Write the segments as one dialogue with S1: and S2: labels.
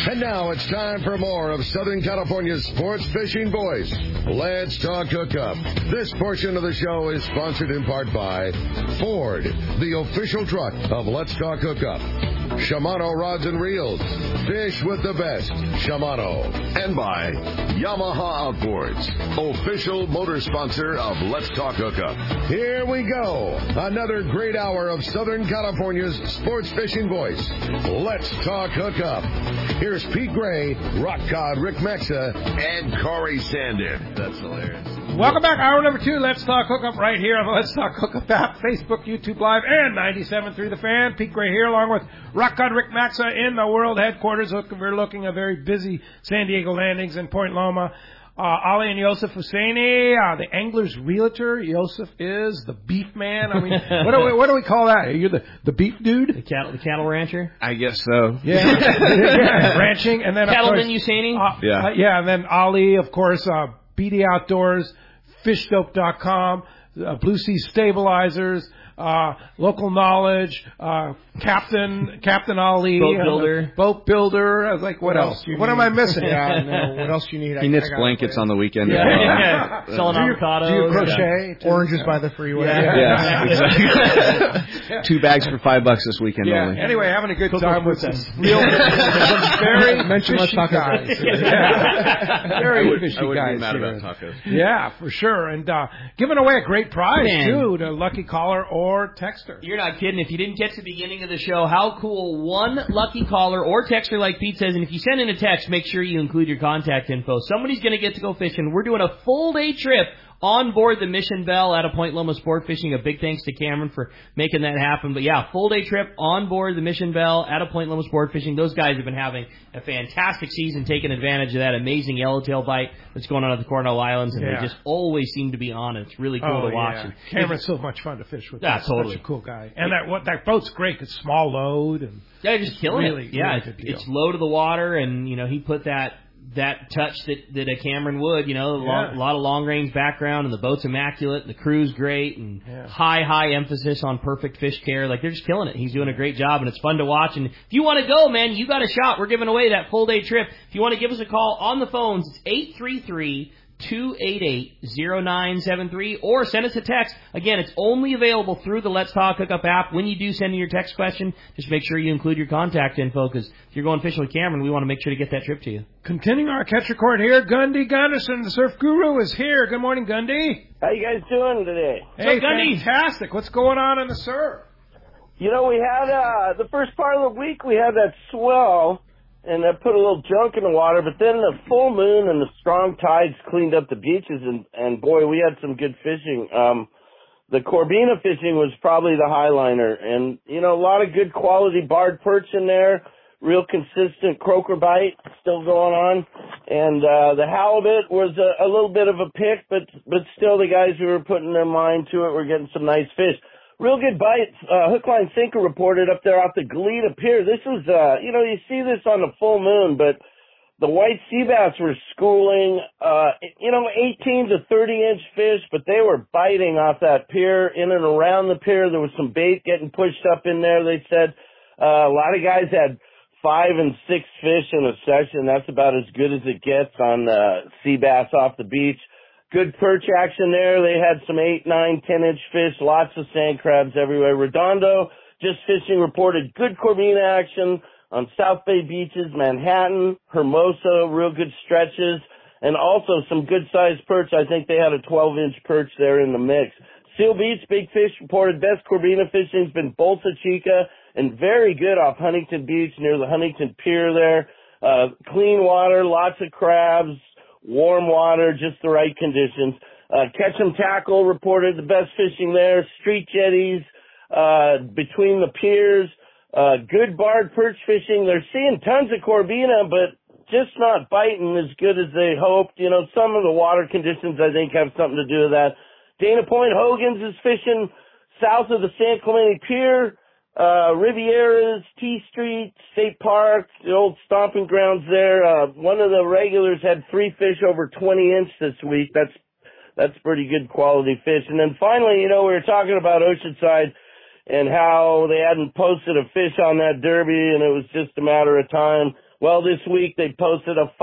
S1: And now it's time for more of Southern California's sports fishing voice. Let's talk hookup. This portion of the show is sponsored in part by Ford, the official truck of Let's Talk Hookup. Shimano Rods and Reels. Fish with the best. Shimano. And by Yamaha Outboards, official motor sponsor of Let's Talk Hookup. Here we go. Another great hour of Southern California's sports fishing voice. Let's Talk Hookup. Here's Pete Gray, Rock Cod, Rick Mexa, and Corey Sandin.
S2: That's hilarious.
S3: Welcome back. Hour number 2. Let's Talk Hookup right here on the Let's Talk Hookup app, Facebook, YouTube Live, and 97.3 The Fan. Pete Gray here along with Rock Cod, Rick Mexa in the world headquarters. We're looking at very busy San Diego landings in Point Loma. Ali and Yosef Husseini, the angler's realtor. Yosef is the beef man. I mean, what do we call that? Are you the beef dude?
S4: The cattle rancher?
S2: I guess so.
S3: Yeah. Yeah. Ranching. And then,
S4: Cattleman Husseini?
S3: Yeah, and then Ali, of course, BD Outdoors, fishdope.com, Blue Sea Stabilizers, local knowledge, Captain Ali, boat builder. I was like, what else? What am I missing?
S5: Yeah, no, what else you need?
S2: He knits blankets on the weekend.
S4: Yeah. Selling avocados.
S5: Do you crochet? Oranges by the freeway.
S2: Yeah, exactly. 2 bags for $5 this weekend only.
S3: Anyway, having a good time with some real, very fishy guys. Very fishy guys.
S2: I wouldn't be mad about tacos.
S3: Yeah, for sure. And giving away a great prize, too, to Lucky Caller or Texter.
S4: You're not kidding. If you didn't catch the beginning of the show, how cool. One lucky caller or texter, like Pete says, and if you send in a text, make sure you include your contact info. Somebody's going to get to go fishing. We're doing a full day trip on board the Mission Belle out of Point Loma Sport Fishing. A big thanks to Cameron for making that happen. But yeah, full day trip on board the Mission Belle out of Point Loma Sport Fishing. Those guys have been having a fantastic season, taking advantage of that amazing yellowtail bite that's going on at the Coronel Islands, and they just always seem to be on it. It's really cool to watch.
S3: Yeah. Cameron's so much fun to fish with.
S4: Yeah, totally.
S3: Such a cool guy. And that boat's great. It's small load and
S4: just killing it. Yeah, it's low to the water, and he put that touch that a Cameron would, a lot of long-range background, and the boat's immaculate, and the crew's great, and high emphasis on perfect fish care. Like, they're just killing it. He's doing a great job, and it's fun to watch. And if you want to go, man, you got a shot. We're giving away that full-day trip. If you want to give us a call on the phones, it's 833-288-0973, or send us a text. Again, it's only available through the Let's Talk Hookup app. When you do send in your text question, just make sure you include your contact info, because if you're going fishing with Cameron, we want to make sure to get that trip to you.
S3: Continuing our catch record here, Gundy Gunderson, the Surf Guru, is here. Good morning, Gundy.
S6: How you guys doing today?
S3: Hey, Gundy. Fantastic. What's going on in the surf?
S6: We had the first part of the week, we had that swell, and that put a little junk in the water, but then the full moon and the strong tides cleaned up the beaches, and boy, we had some good fishing. The Corbina fishing was probably the highliner, and, a lot of good quality barred perch in there, real consistent croaker bite still going on, and the halibut was a little bit of a pick, but still the guys who were putting their mind to it were getting some nice fish. Real good bites. Hook, Line, Sinker reported up there off the Goleta Pier. This was, you see this on the full moon, but the white sea bass were schooling, 18 to 30-inch fish, but they were biting off that pier, in and around the pier. There was some bait getting pushed up in there, they said. A lot of guys had 5 and 6 fish in a session. That's about as good as it gets on sea bass off the beach. Good perch action there. They had some 8, 9, 10-inch fish, lots of sand crabs everywhere. Redondo, just fishing, reported good Corbina action on South Bay beaches, Manhattan, Hermosa, real good stretches, and also some good-sized perch. I think they had a 12-inch perch there in the mix. Seal Beach, big fish, reported best Corbina fishing has been Bolsa Chica, and very good off Huntington Beach near the Huntington Pier there. Clean water, lots of crabs, warm water, just the right conditions. Ketchum Tackle reported the best fishing there. Street jetties between the piers. Good barred perch fishing. They're seeing tons of Corbina, but just not biting as good as they hoped. Some of the water conditions, I think, have something to do with that. Dana Point Hogan's is fishing south of the San Clemente Pier. Rivieras, T Street, State Park, the old stomping grounds there. One of the regulars had 3 fish over 20 inch this week. That's pretty good quality fish. And then finally, we were talking about Oceanside and how they hadn't posted a fish on that derby, and it was just a matter of time. Well, this week they posted a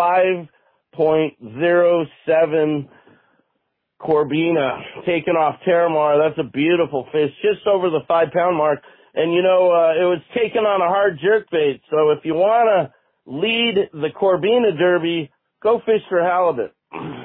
S6: 5.07 Corbina taken off Terramar. That's a beautiful fish, just over the 5-pound mark. And, it was taken on a hard jerkbait. So if you want to lead the Corbina Derby, go fish for halibut.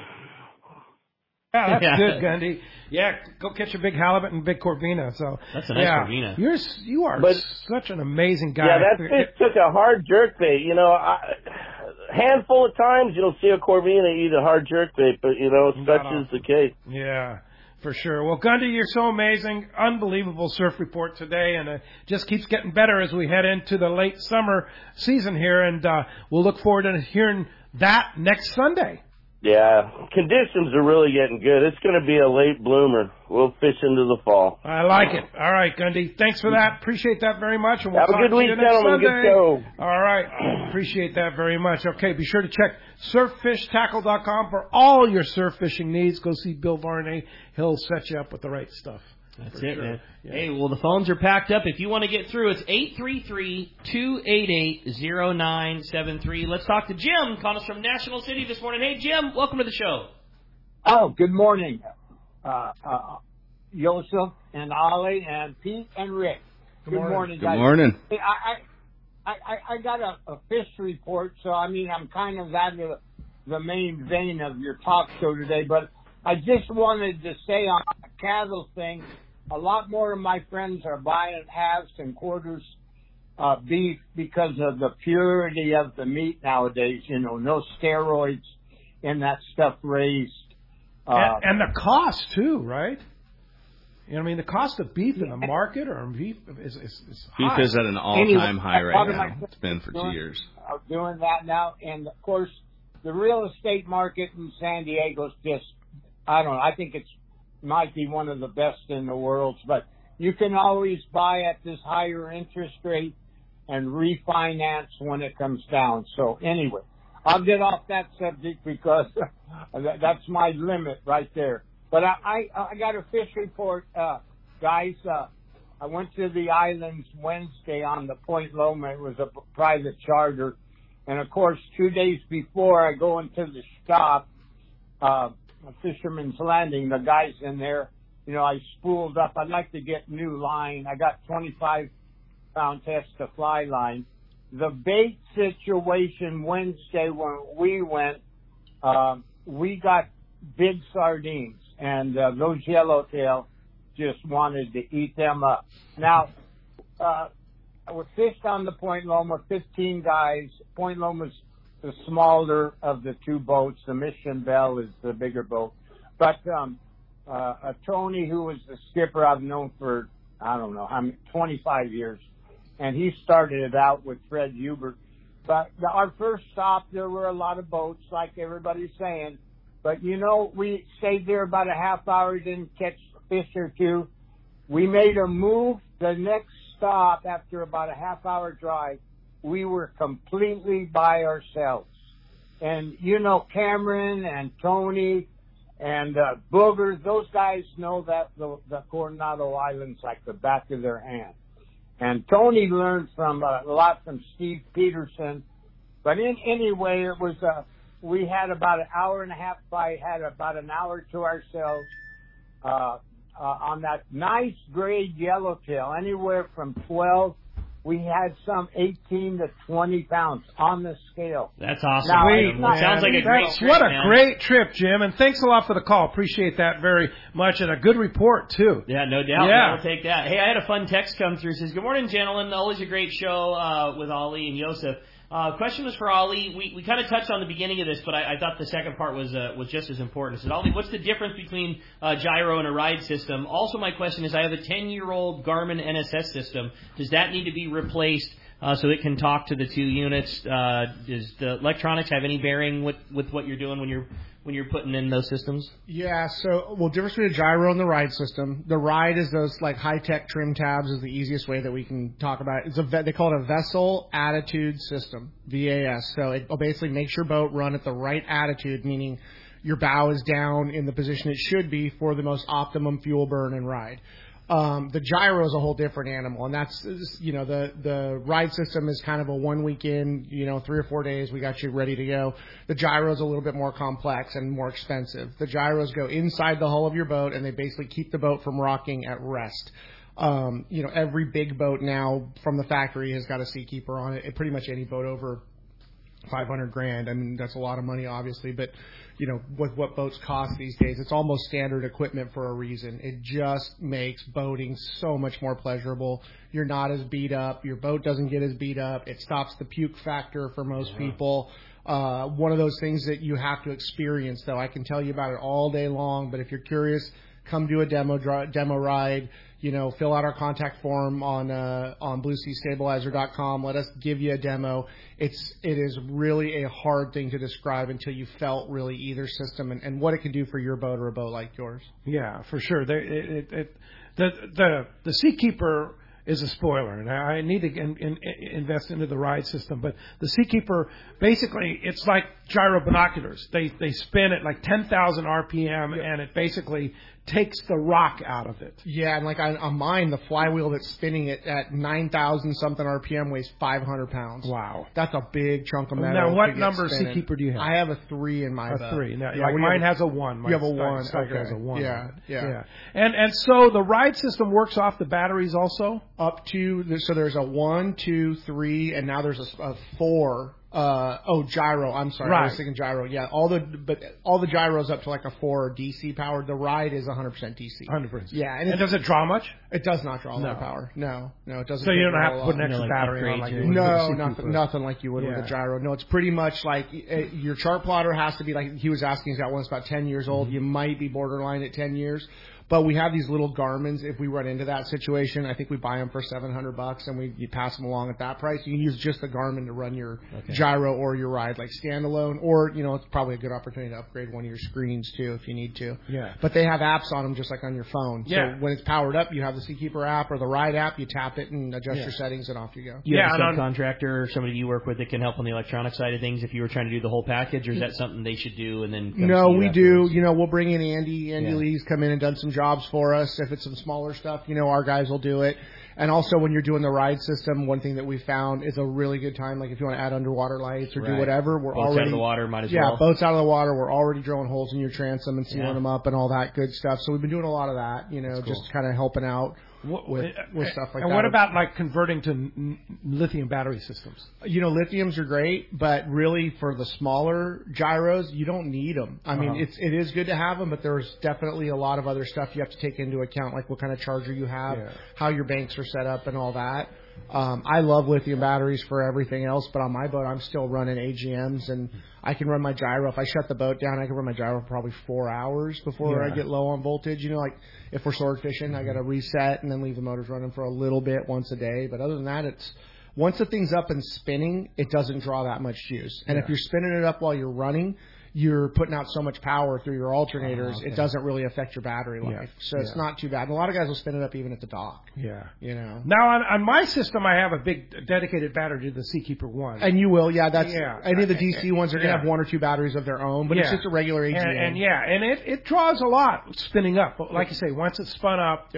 S3: Yeah, that's good, Gundy. Yeah, go catch a big halibut and big Corbina. So
S4: that's a nice Corbina.
S3: You are such an amazing guy.
S6: Yeah, that fish took a hard jerkbait. Handful of times you'll see a Corbina eat a hard jerkbait, but such is the case.
S3: Yeah, for sure. Well, Gundy, you're so amazing. Unbelievable surf report today, and it just keeps getting better as we head into the late summer season here, and we'll look forward to hearing that next Sunday.
S6: Yeah, conditions are really getting good. It's going to be a late bloomer. We'll fish into the fall.
S3: I like it. All right, Gundy. Thanks for that. Appreciate that very much. And we'll
S6: Have a good week, gentlemen. Good show.
S3: All right. Appreciate that very much. Okay, be sure to check surffishtackle.com for all your surf fishing needs. Go see Bill Varney. He'll set you up with the right stuff.
S4: That's it, man. Yeah. Hey, well, the phones are packed up. If you want to get through, it's 833-288-0973. Let's talk to Jim, calling us from National City this morning. Hey, Jim, welcome to the show.
S7: Oh, good morning, Joseph and Ollie and Pete and Rick. Good morning, guys.
S2: Good morning.
S7: Hey, I got a fish report, so, I'm kind of out of the main vein of your talk show today, but I just wanted to say on the cattle thing, a lot more of my friends are buying halves and quarters beef because of the purity of the meat nowadays. No steroids in that stuff raised.
S3: And the cost, too, right? The cost of beef in the market or beef is high.
S2: Beef is at an all-time high right now. It's been for 2 years.
S7: Doing that now. And, of course, the real estate market in San Diego's just, I don't know, I think might be one of the best in the world, but you can always buy at this higher interest rate and refinance when it comes down. So anyway, I'll get off that subject because that's my limit right there. But I got a fish report, guys. I went to the islands Wednesday on the Point Loma. It was a private charter. And of course, 2 days before I go into the shop, Fisherman's Landing, the guys in there, I spooled up. I'd like to get new line. I got 25-pound test to fly line. The bait situation Wednesday when we went, we got big sardines, and those yellowtail just wanted to eat them up. Now, we fished on the Point Loma, 15 guys. Point Loma's the smaller of the two boats. The Mission Belle is the bigger boat. But Tony, who was the skipper I've known for, 25 years, and he started it out with Fred Hubert. But our first stop, there were a lot of boats, like everybody's saying. But, we stayed there about a half hour, didn't catch a fish or two. We made a move. The next stop, after about a half-hour drive, we were completely by ourselves. And, Cameron and Tony and Booger, those guys know that the Coronado Islands like the back of their hand. And Tony learned a lot from Steve Peterson. But anyway, it was we had about an hour and a half bite, had about an hour to ourselves on that nice grade yellowtail, anywhere from 12. We had some 18 to 20 pounds on the scale.
S4: That's awesome.
S3: Now,
S4: sounds like a great trip,
S3: What a great trip, Jim. And thanks a lot for the call. Appreciate that very much. And a good report, too.
S4: Yeah, no doubt. Yeah. We'll take that. Hey, I had a fun text come through. It says, good morning, gentlemen. Always a great show with Ollie and Joseph. Question was for Ollie. We kind of touched on the beginning of this, but I thought the second part was just as important. It said, Ollie, what's the difference between a gyro and a ride system? Also, my question is, I have a 10-year-old Garmin NSS system. Does that need to be replaced so it can talk to the two units? Does the electronics have any bearing with what you're doing when you're putting in those systems?
S5: Yeah, difference between a gyro and the ride system. The ride is those high-tech trim tabs is the easiest way that we can talk about it. They call it a vessel attitude system, VAS. So it basically makes your boat run at the right attitude, meaning your bow is down in the position it should be for the most optimum fuel burn and ride. The gyro is a whole different animal, and that's, the ride system is kind of a 1 weekend, 3 or 4 days, we got you ready to go. The gyro is a little bit more complex and more expensive. The gyros go inside the hull of your boat, and they basically keep the boat from rocking at rest. Every big boat now from the factory has got a Seakeeper on it. Pretty much any boat over $500,000. I mean, that's a lot of money, obviously, but with what boats cost these days, it's almost standard equipment for a reason. It just makes boating so much more pleasurable. You're not as beat up. Your boat doesn't get as beat up. It stops the puke factor for most people. One of those things that you have to experience, though. I can tell you about it all day long, but if you're curious, come do a demo ride. Fill out our contact form on BlueSeaStabilizer.com. Let us give you a demo. It is really a hard thing to describe until you felt really either system and what it can do for your boat or a boat like yours.
S3: Yeah, for sure. The Seakeeper is a spoiler, and I need to invest into the ride system. But the Seakeeper, basically, it's like gyro binoculars. They spin at like 10,000 RPM, and it basically takes the rock out of it.
S5: Yeah, and like on mine, the flywheel that's spinning it at 9,000 something RPM weighs 500 pounds.
S3: Wow.
S5: That's a big chunk of metal.
S3: Now, what number Seakeeper do you have?
S5: I have a 3 in my boat.
S3: A 3. Now, mine has a 1.
S5: You have a 1.
S3: Okay. Has a 1.
S5: Yeah.
S3: And so the ride system works off the batteries also?
S5: Up to, so there's a 1, 2, 3, and now there's a 4. Gyro. I'm sorry.
S3: Right.
S5: I was thinking gyro. Yeah, all the gyros up to like a 4 DC powered. The ride is 100% DC.
S3: 100%.
S5: Yeah,
S3: and does it draw much?
S5: It does not draw a lot of power. No, it doesn't.
S3: So you don't have to put an extra battery on like you would.
S5: No, nothing like you would with a gyro. No, it's pretty much like your chart plotter has to be like he was asking. He's got one that's about 10 years old. You might be borderline at 10 years. But we have these little Garmins. If we run into that situation, I think we buy them for $700, and you pass them along at that price. You can use just the Garmin to run your gyro or your ride like standalone, or it's probably a good opportunity to upgrade one of your screens too if you need to.
S3: Yeah.
S5: But they have apps on them just like on your phone.
S3: Yeah.
S5: So when it's powered up, you have the Seakeeper app or the Ride app. You tap it and adjust your settings, and off you go.
S4: You have a subcontractor or somebody you work with that can help on the electronic side of things if you were trying to do the whole package, or is that something they should do and then?
S5: No, we do. We'll bring in Andy. Andy Lee's come in and done some jobs for us. If it's some smaller stuff, our guys will do it. And also when you're doing the ride system, one thing that we found is a really good time. Like if you want to add underwater lights or do whatever, we're
S4: boats
S5: already
S4: out of the water, might as well.
S5: Yeah, boats out of the water. We're already drilling holes in your transom and sealing them up and all that good stuff. So we've been doing a lot of that, just kind of helping out with stuff like that.
S3: And what about like converting to lithium battery systems?
S5: Lithiums are great, but really for the smaller gyros, you don't need them. I mean, it is good to have them, but there's definitely a lot of other stuff you have to take into account, like what kind of charger you have, how your banks are set up, and all that. I love lithium batteries for everything else, but on my boat, I'm still running AGMs, and I can run my gyro. If I shut the boat down, I can run my gyro for probably 4 hours before I get low on voltage. Like if we're sword fishing, I got to reset and then leave the motors running for a little bit once a day. But other than that, once the thing's up and spinning, it doesn't draw that much juice. And if you're spinning it up while you're running, you're putting out so much power through your alternators, it doesn't really affect your battery life. So it's not too bad. And a lot of guys will spin it up even at the dock.
S3: Yeah.
S5: Now,
S3: on my system, I have a big dedicated battery to the Seakeeper 1.
S5: And you will, that's any of the DC ones are going to have 1 or 2 batteries of their own, but it's just a regular AGM.
S3: And it draws a lot spinning up. But like you say, once it's spun up,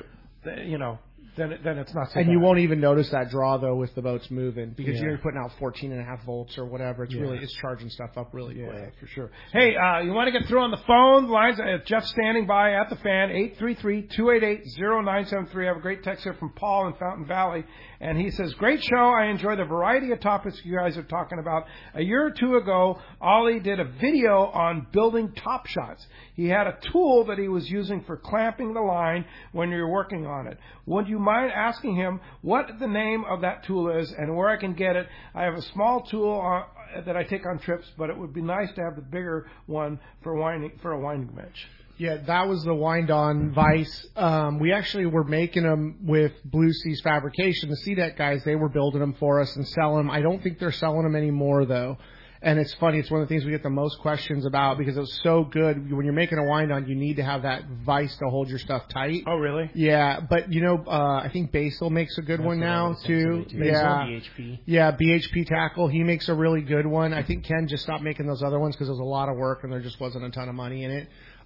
S3: then it's not so bad.
S5: And you won't even notice that draw, though, if the boat's moving, because you're putting out 14.5 volts or whatever. It's charging stuff up really quick.
S3: Yeah, for sure. Hey, you want to get through on the phone? Lines, Jeff's standing by at the fan, 833-288-0973. I have a great text here from Paul in Fountain Valley, and he says, great show. I enjoy the variety of topics you guys are talking about. A year or two ago, Ollie did a video on building top shots. He had a tool that he was using for clamping the line when you're working on it. Would you mind asking him what the name of that tool is and where I can get it? I have a small tool that I take on trips, but it would be nice to have the bigger one for a winding bench.
S5: Yeah, that was the wind-on vise. We actually were making them with Blue Seas Fabrication. The CDEC guys, they were building them for us and selling them. I don't think they're selling them anymore, though. And it's funny, it's one of the things we get the most questions about because it was so good. When you're making a wind-on, you need to have that vise to hold your stuff tight.
S3: Oh, really?
S5: Yeah, but, I think Basil makes a good one now, too.
S4: BHP.
S5: Yeah, BHP Tackle. He makes a really good one. I think Ken just stopped making those other ones because it was a lot of work and there just wasn't a ton of money in it.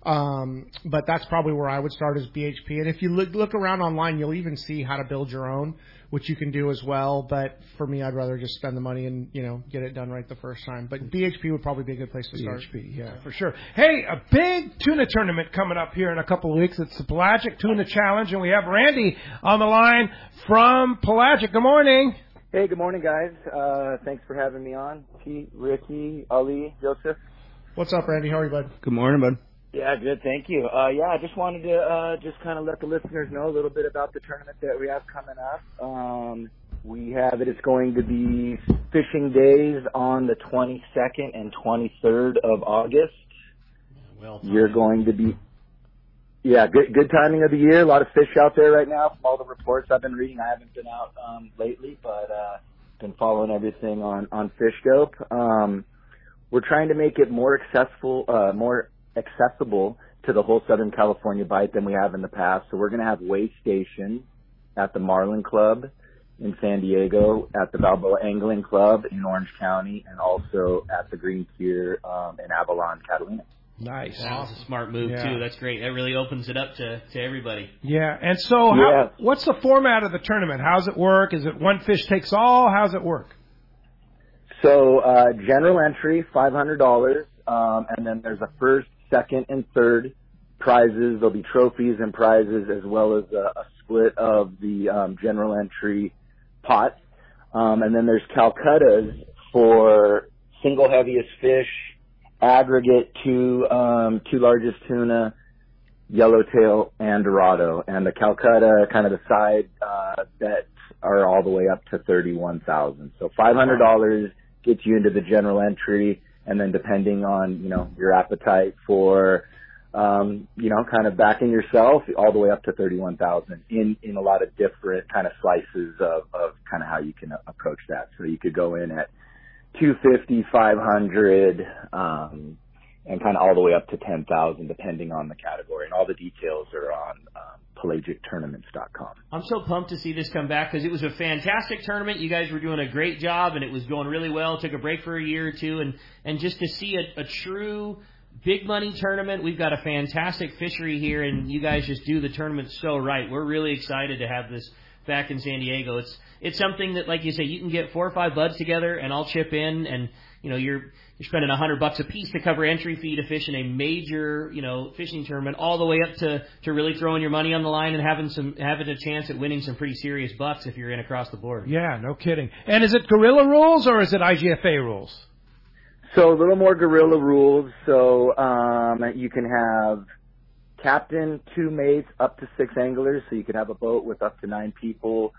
S5: But that's probably where I would start is BHP. And if you look around online, you'll even see how to build your own, which you can do as well. But for me, I'd rather just spend the money and, get it done right the first time. But BHP would probably be a good place to start.
S3: BHP, yeah, for sure. Hey, a big tuna tournament coming up here in a couple of weeks. It's the Pelagic Tuna Challenge, and we have Randy on the line from Pelagic. Good morning.
S8: Hey, good morning, guys. Thanks for having me on. Pete, Ricky, Ali, Joseph.
S5: What's up, Randy? How are you, bud?
S2: Good morning, bud.
S8: Yeah, good. Thank you. I just wanted to just kind of let the listeners know a little bit about the tournament that we have coming up. We have it. It's going to be fishing days on the 22nd and 23rd of August.
S4: Well,
S8: you're going to be, good timing of the year. A lot of fish out there right now from all the reports I've been reading. I haven't been out lately, but been following everything on Fish Dope. We're trying to make it more accessible to the whole Southern California bite than we have in the past. So we're going to have weigh stations at the Marlin Club in San Diego, at the Balboa Angling Club in Orange County, and also at the Green Pier in Avalon, Catalina.
S3: Nice.
S4: That's a smart move, too. That's great. That really opens it up to everybody.
S3: Yeah, and so what's the format of the tournament? How's it work? Is it one fish takes all? How's it work?
S8: So general entry, $500, and then there's a first, second, and third prizes. There'll be trophies and prizes as well as a split of the general entry pot. And then there's Calcuttas for single heaviest fish, aggregate two largest tuna, yellowtail, and dorado. And the Calcutta, kind of the side bets are all the way up to $31,000. So $500 gets you into the general entry, and then depending on, your appetite for, kind of backing yourself, all the way up to $31,000 in a lot of different kind of slices of kind of how you can approach that. So you could go in at $250, $500, and kind of all the way up to $10,000 depending on the category. And all the details are on PelagicTournaments.com.
S4: I'm so pumped to see this come back because it was a fantastic tournament. You guys were doing a great job, and it was going really well. Took a break for a year or two, and just to see a true big money tournament. We've got a fantastic fishery here, and you guys just do the tournament so right. We're really excited to have this back in San Diego. It's something that, like you say, you can get 4 or 5 buds together, and I'll chip in, and you're spending $100 a piece to cover entry fee to fish in a major, fishing tournament, all the way up to really throwing your money on the line and having a chance at winning some pretty serious bucks if you're in across the board.
S3: Yeah, no kidding. And is it guerrilla rules or is it IGFA rules?
S8: So a little more guerrilla rules. So you can have captain, 2 mates, up to 6 anglers. So you could have a boat with up to 9 people.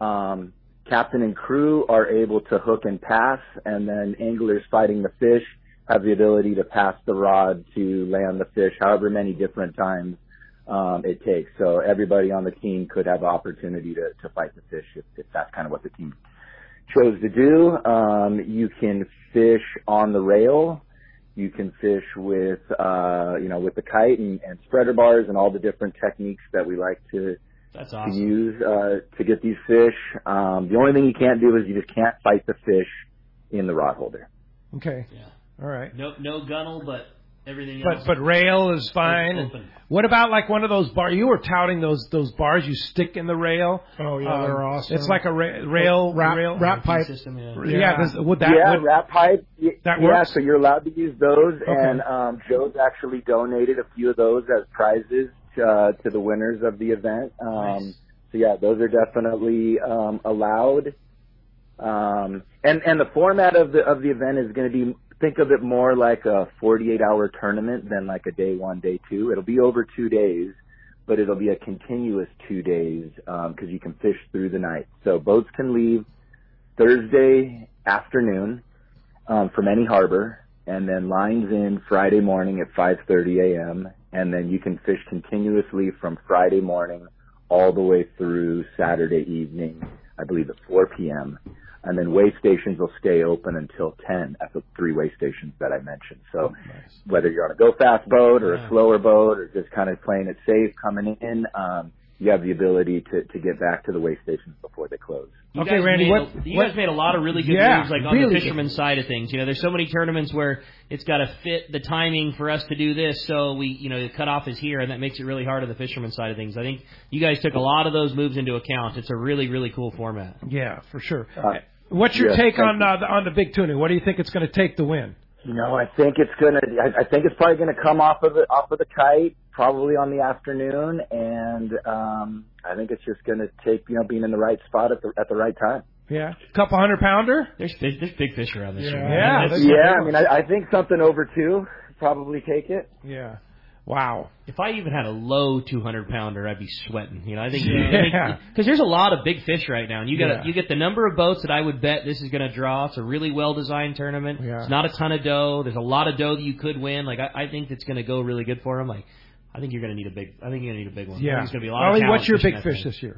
S8: Captain and crew are able to hook and pass, and then anglers fighting the fish have the ability to pass the rod to land the fish however many different times it takes. So everybody on the team could have opportunity to fight the fish if that's kind of what the team chose to do. You can fish on the rail. You can fish with, with the kite and spreader bars and all the different techniques that we like to
S4: That's awesome.
S8: To use to get these fish. The only thing you can't do is you just can't fight the fish in the rod holder.
S3: Okay.
S4: Yeah.
S3: All right.
S4: No gunnel, but everything else.
S3: But rail is fine. And what about like one of those bars? You were touting those bars you stick in the rail.
S5: Oh yeah, they're awesome.
S3: It's like a rail
S5: wrap pipe
S4: system.
S3: Would that
S8: wrap pipe?
S3: That works?
S8: So you're allowed to use those,
S3: Okay.
S8: and Joe's actually donated a few of those as prizes to the winners of the event.
S4: Nice.
S8: So yeah, those are definitely allowed. And the format of the event is going to be, think of it more like a 48-hour tournament than like a day 1, day 2. It'll be over 2 days, but it'll be a continuous 2 days because you can fish through the night. So boats can leave Thursday afternoon from any harbor, and then lines in Friday morning at 5:30 a.m., and then you can fish continuously from Friday morning all the way through Saturday evening, I believe at 4 p.m., and then weigh stations will stay open until 10 at the 3 weigh stations that I mentioned. So whether you're on a go-fast boat or a slower boat or just kind of playing it safe coming in, you have the ability to get back to the weigh stations before they close.
S3: You guys
S4: made a lot of really good moves, like on the fisherman side of things. You know, there's so many tournaments where it's got to fit the timing for us to do this, so the cutoff is here, and that makes it really hard on the fisherman side of things. I think you guys took a lot of those moves into account. It's a really, really cool format.
S3: Yeah, for sure. What's your take on the big tuna? What do you think it's going to take to win?
S8: I think it's probably gonna come off of the kite, probably on the afternoon, and I think it's just gonna take being in the right spot at the right time.
S3: Yeah, couple 100-pounder.
S4: There's big fish around this year.
S8: Yeah. I mean, I think something over 2 probably take it.
S3: Yeah. Wow.
S4: If I even had a low 200-pounder, I'd be sweating. I think because there's a lot of big fish right now, and you get the number of boats that I would bet this is going to draw. It's a really well-designed tournament. Yeah. It's not a ton of dough. There's a lot of dough that you could win. I think it's going to go really good for them. I think you're going to need a big. I think you're going to need a big one.
S3: Yeah.
S4: I think it's going to be a lot of talent.
S3: What's your big fish this year?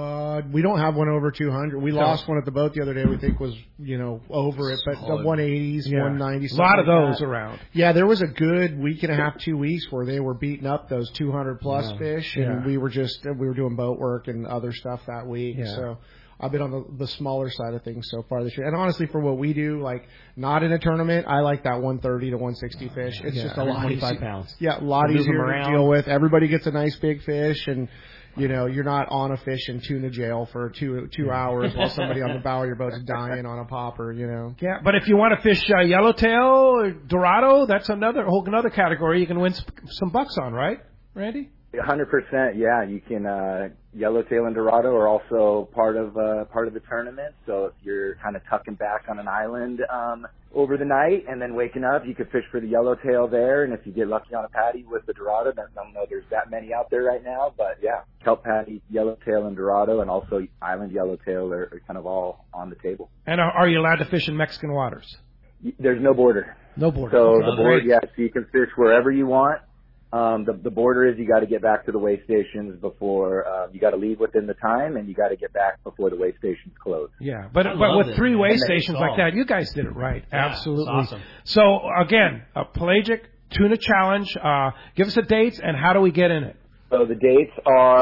S5: We don't have one over 200. We lost one at the boat the other day. We think was over it, but the 180s, 190s.
S3: A lot of those around.
S5: Yeah, there was a good week and a half, 2 weeks where they were beating up those 200 plus fish, and we were doing boat work and other stuff that week. Yeah. So I've been on the smaller side of things so far this year. And honestly, for what we do, not in a tournament, I like that 130 to 160 fish. It's just a lot
S4: 25
S5: easier.
S4: pounds.
S5: Yeah, a lot easier to deal with. Everybody gets a nice big fish, and you're not on a fish in tuna jail for two hours while somebody on the bow of your boat's dying on a popper, Yeah,
S3: but if you want to fish yellowtail or Dorado, that's whole another category you can win some bucks on, right, Randy?
S8: 100%, yeah. You can yellowtail and Dorado are also part of the tournament. So if you're kind of tucking back on an island over the night and then waking up, you could fish for the yellowtail there. And if you get lucky on a patty with the Dorado, I don't know there's that many out there right now, but yeah, kelp patty, yellowtail, and Dorado, and also island yellowtail are kind of all on the table.
S3: And are you allowed to fish in Mexican waters?
S8: There's no border.
S3: No border.
S8: So the border, so you can fish wherever you want. The border is you got to get back to the weigh stations before you got to leave within the time, and you got to get back before the weigh stations close.
S3: Yeah, but with 3 weigh stations like that, you guys did it right. Yeah, absolutely.
S4: Awesome.
S3: So again, a pelagic tuna challenge. Give us the dates and how do we get in it?
S8: So the dates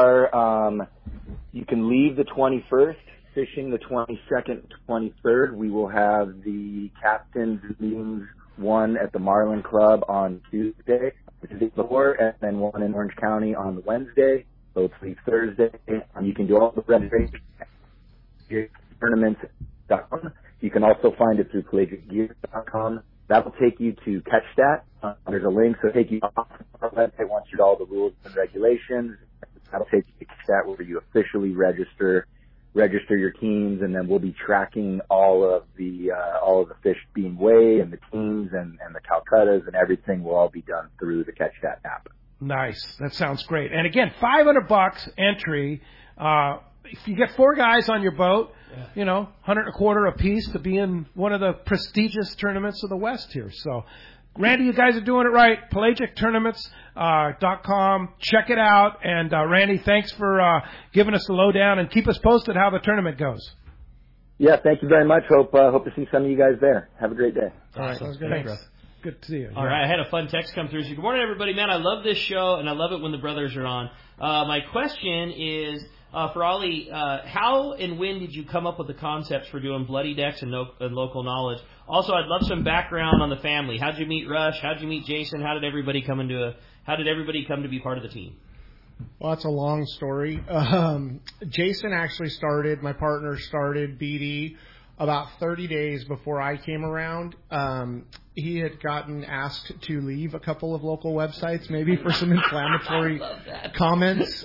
S8: are you can leave the 21st, fishing the 22nd, 23rd. We will have the captain's meetings, one at the Marlin Club on Tuesday, which is before, and then one in Orange County on the Wednesday. Both leave Thursday. You can do all the registrations at tournaments.com. You can also find it through pelagicgear.com. That will take you to CatchStat. There's a link, so it'll take you off our website once you do all the rules and regulations. That'll take you to CatchStat where you officially register your teams, and then we'll be tracking all of the fish being weighed and the teams and the Calcuttas and everything will all be done through the CatchStat app.
S3: Nice. That sounds great. And again, $500 entry. If you get 4 guys on your boat, $125 a piece to be in one of the prestigious tournaments of the West here. So, Randy, you guys are doing it right. PelagicTournaments.com. Check it out. And Randy, thanks for giving us the lowdown and keep us posted how the tournament goes.
S8: Yeah, thank you very much. Hope to see some of you guys there. Have a great day.
S3: All right, sounds good. Thanks. Good to see you.
S4: All right, I had a fun text come through. So good morning, everybody. Man, I love this show, and I love it when the brothers are on. My question is, for Ollie, how and when did you come up with the concepts for doing Bloody Decks and local knowledge? Also, I'd love some background on the family. How'd you meet Rush? How'd you meet Jason? How did everybody come to be part of the team?
S5: Well, that's a long story. Jason actually my partner started BD about 30 days before I came around. He had gotten asked to leave a couple of local websites, maybe for some inflammatory comments.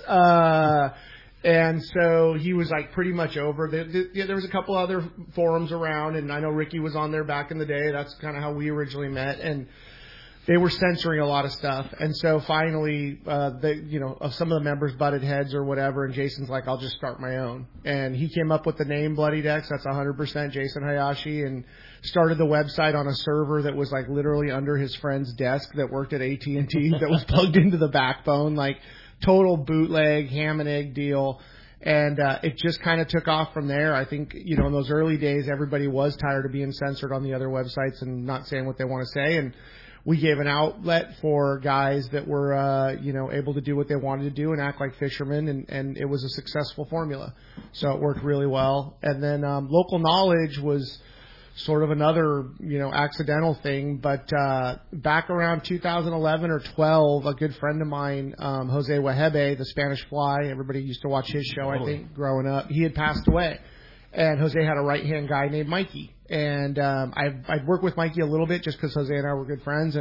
S5: And so he was pretty much over. There was a couple other forums around, and I know Ricky was on there back in the day. That's kind of how we originally met. And they were censoring a lot of stuff. And so finally, some of the members butted heads or whatever, and Jason's like, I'll just start my own. And he came up with the name Bloody Decks. That's 100% Jason Hayashi, and started the website on a server that was literally under his friend's desk that worked at AT&T that was plugged into the backbone, total bootleg, ham and egg deal. And it just kind of took off from there. I think, in those early days, everybody was tired of being censored on the other websites and not saying what they want to say. And we gave an outlet for guys that were, able to do what they wanted to do and act like fishermen, and it was a successful formula. So it worked really well. And then local knowledge was sort of another, accidental thing. But back around 2011 or 12, a good friend of mine, Jose Wehebe, the Spanish Fly, everybody used to watch his show, I think, growing up. He had passed away. And Jose had a right-hand guy named Mikey. And I'd worked with Mikey a little bit just because Jose and I were good friends.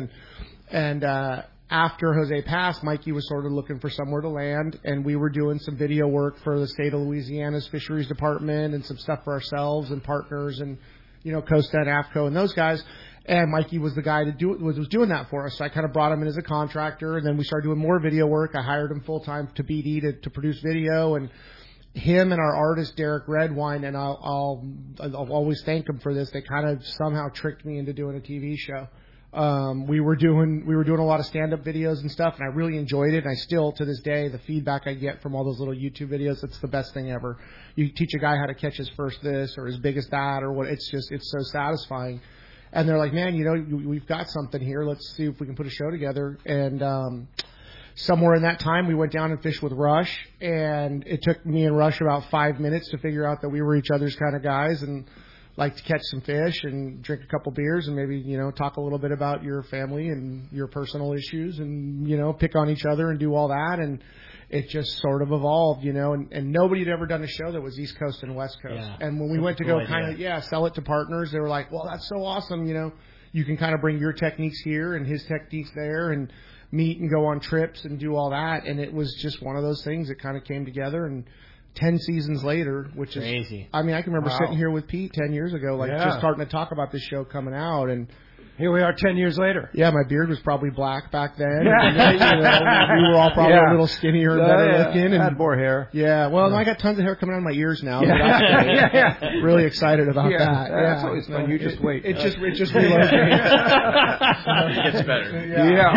S5: And after Jose passed, Mikey was sort of looking for somewhere to land. And we were doing some video work for the state of Louisiana's fisheries department and some stuff for ourselves and partners and, Costa and AFCO and those guys. And Mikey was the guy was doing that for us. So I kind of brought him in as a contractor. And then we started doing more video work. I hired him full-time to BD to produce video. And him and our artist Derek Redwine, and I'll always thank him for this. They kind of somehow tricked me into doing a TV show. We were doing a lot of stand-up videos and stuff, and I really enjoyed it. And I still, to this day, the feedback I get from all those little YouTube videos, it's the best thing ever. You teach a guy how to catch his first this or his biggest that or what. It's so satisfying. And they're like, man, we've got something here. Let's see if we can put a show together. And somewhere in that time, we went down and fished with Rush, and it took me and Rush about 5 minutes to figure out that we were each other's kind of guys and like to catch some fish and drink a couple beers and maybe, talk a little bit about your family and your personal issues and, pick on each other and do all that. And it just sort of evolved, and nobody had ever done a show that was East Coast and West Coast. Yeah, and when we went to go sell it to partners, they were like, well, that's so awesome. You can kind of bring your techniques here and his techniques there and meet and go on trips and do all that. And it was just one of those things that kind of came together. And 10 seasons later, which is
S4: crazy.
S5: I mean, I can remember sitting here with Pete 10 years ago, just starting to talk about this show coming out. And
S3: here we are 10 years later.
S5: Yeah, my beard was probably black back then. And, we were all probably a little skinnier and better looking. And
S3: I had more hair.
S5: Yeah, well, I got tons of hair coming out of my ears now. I'm really excited about that.
S3: That's always fun. You just wait.
S5: It just reloads.
S2: It gets better.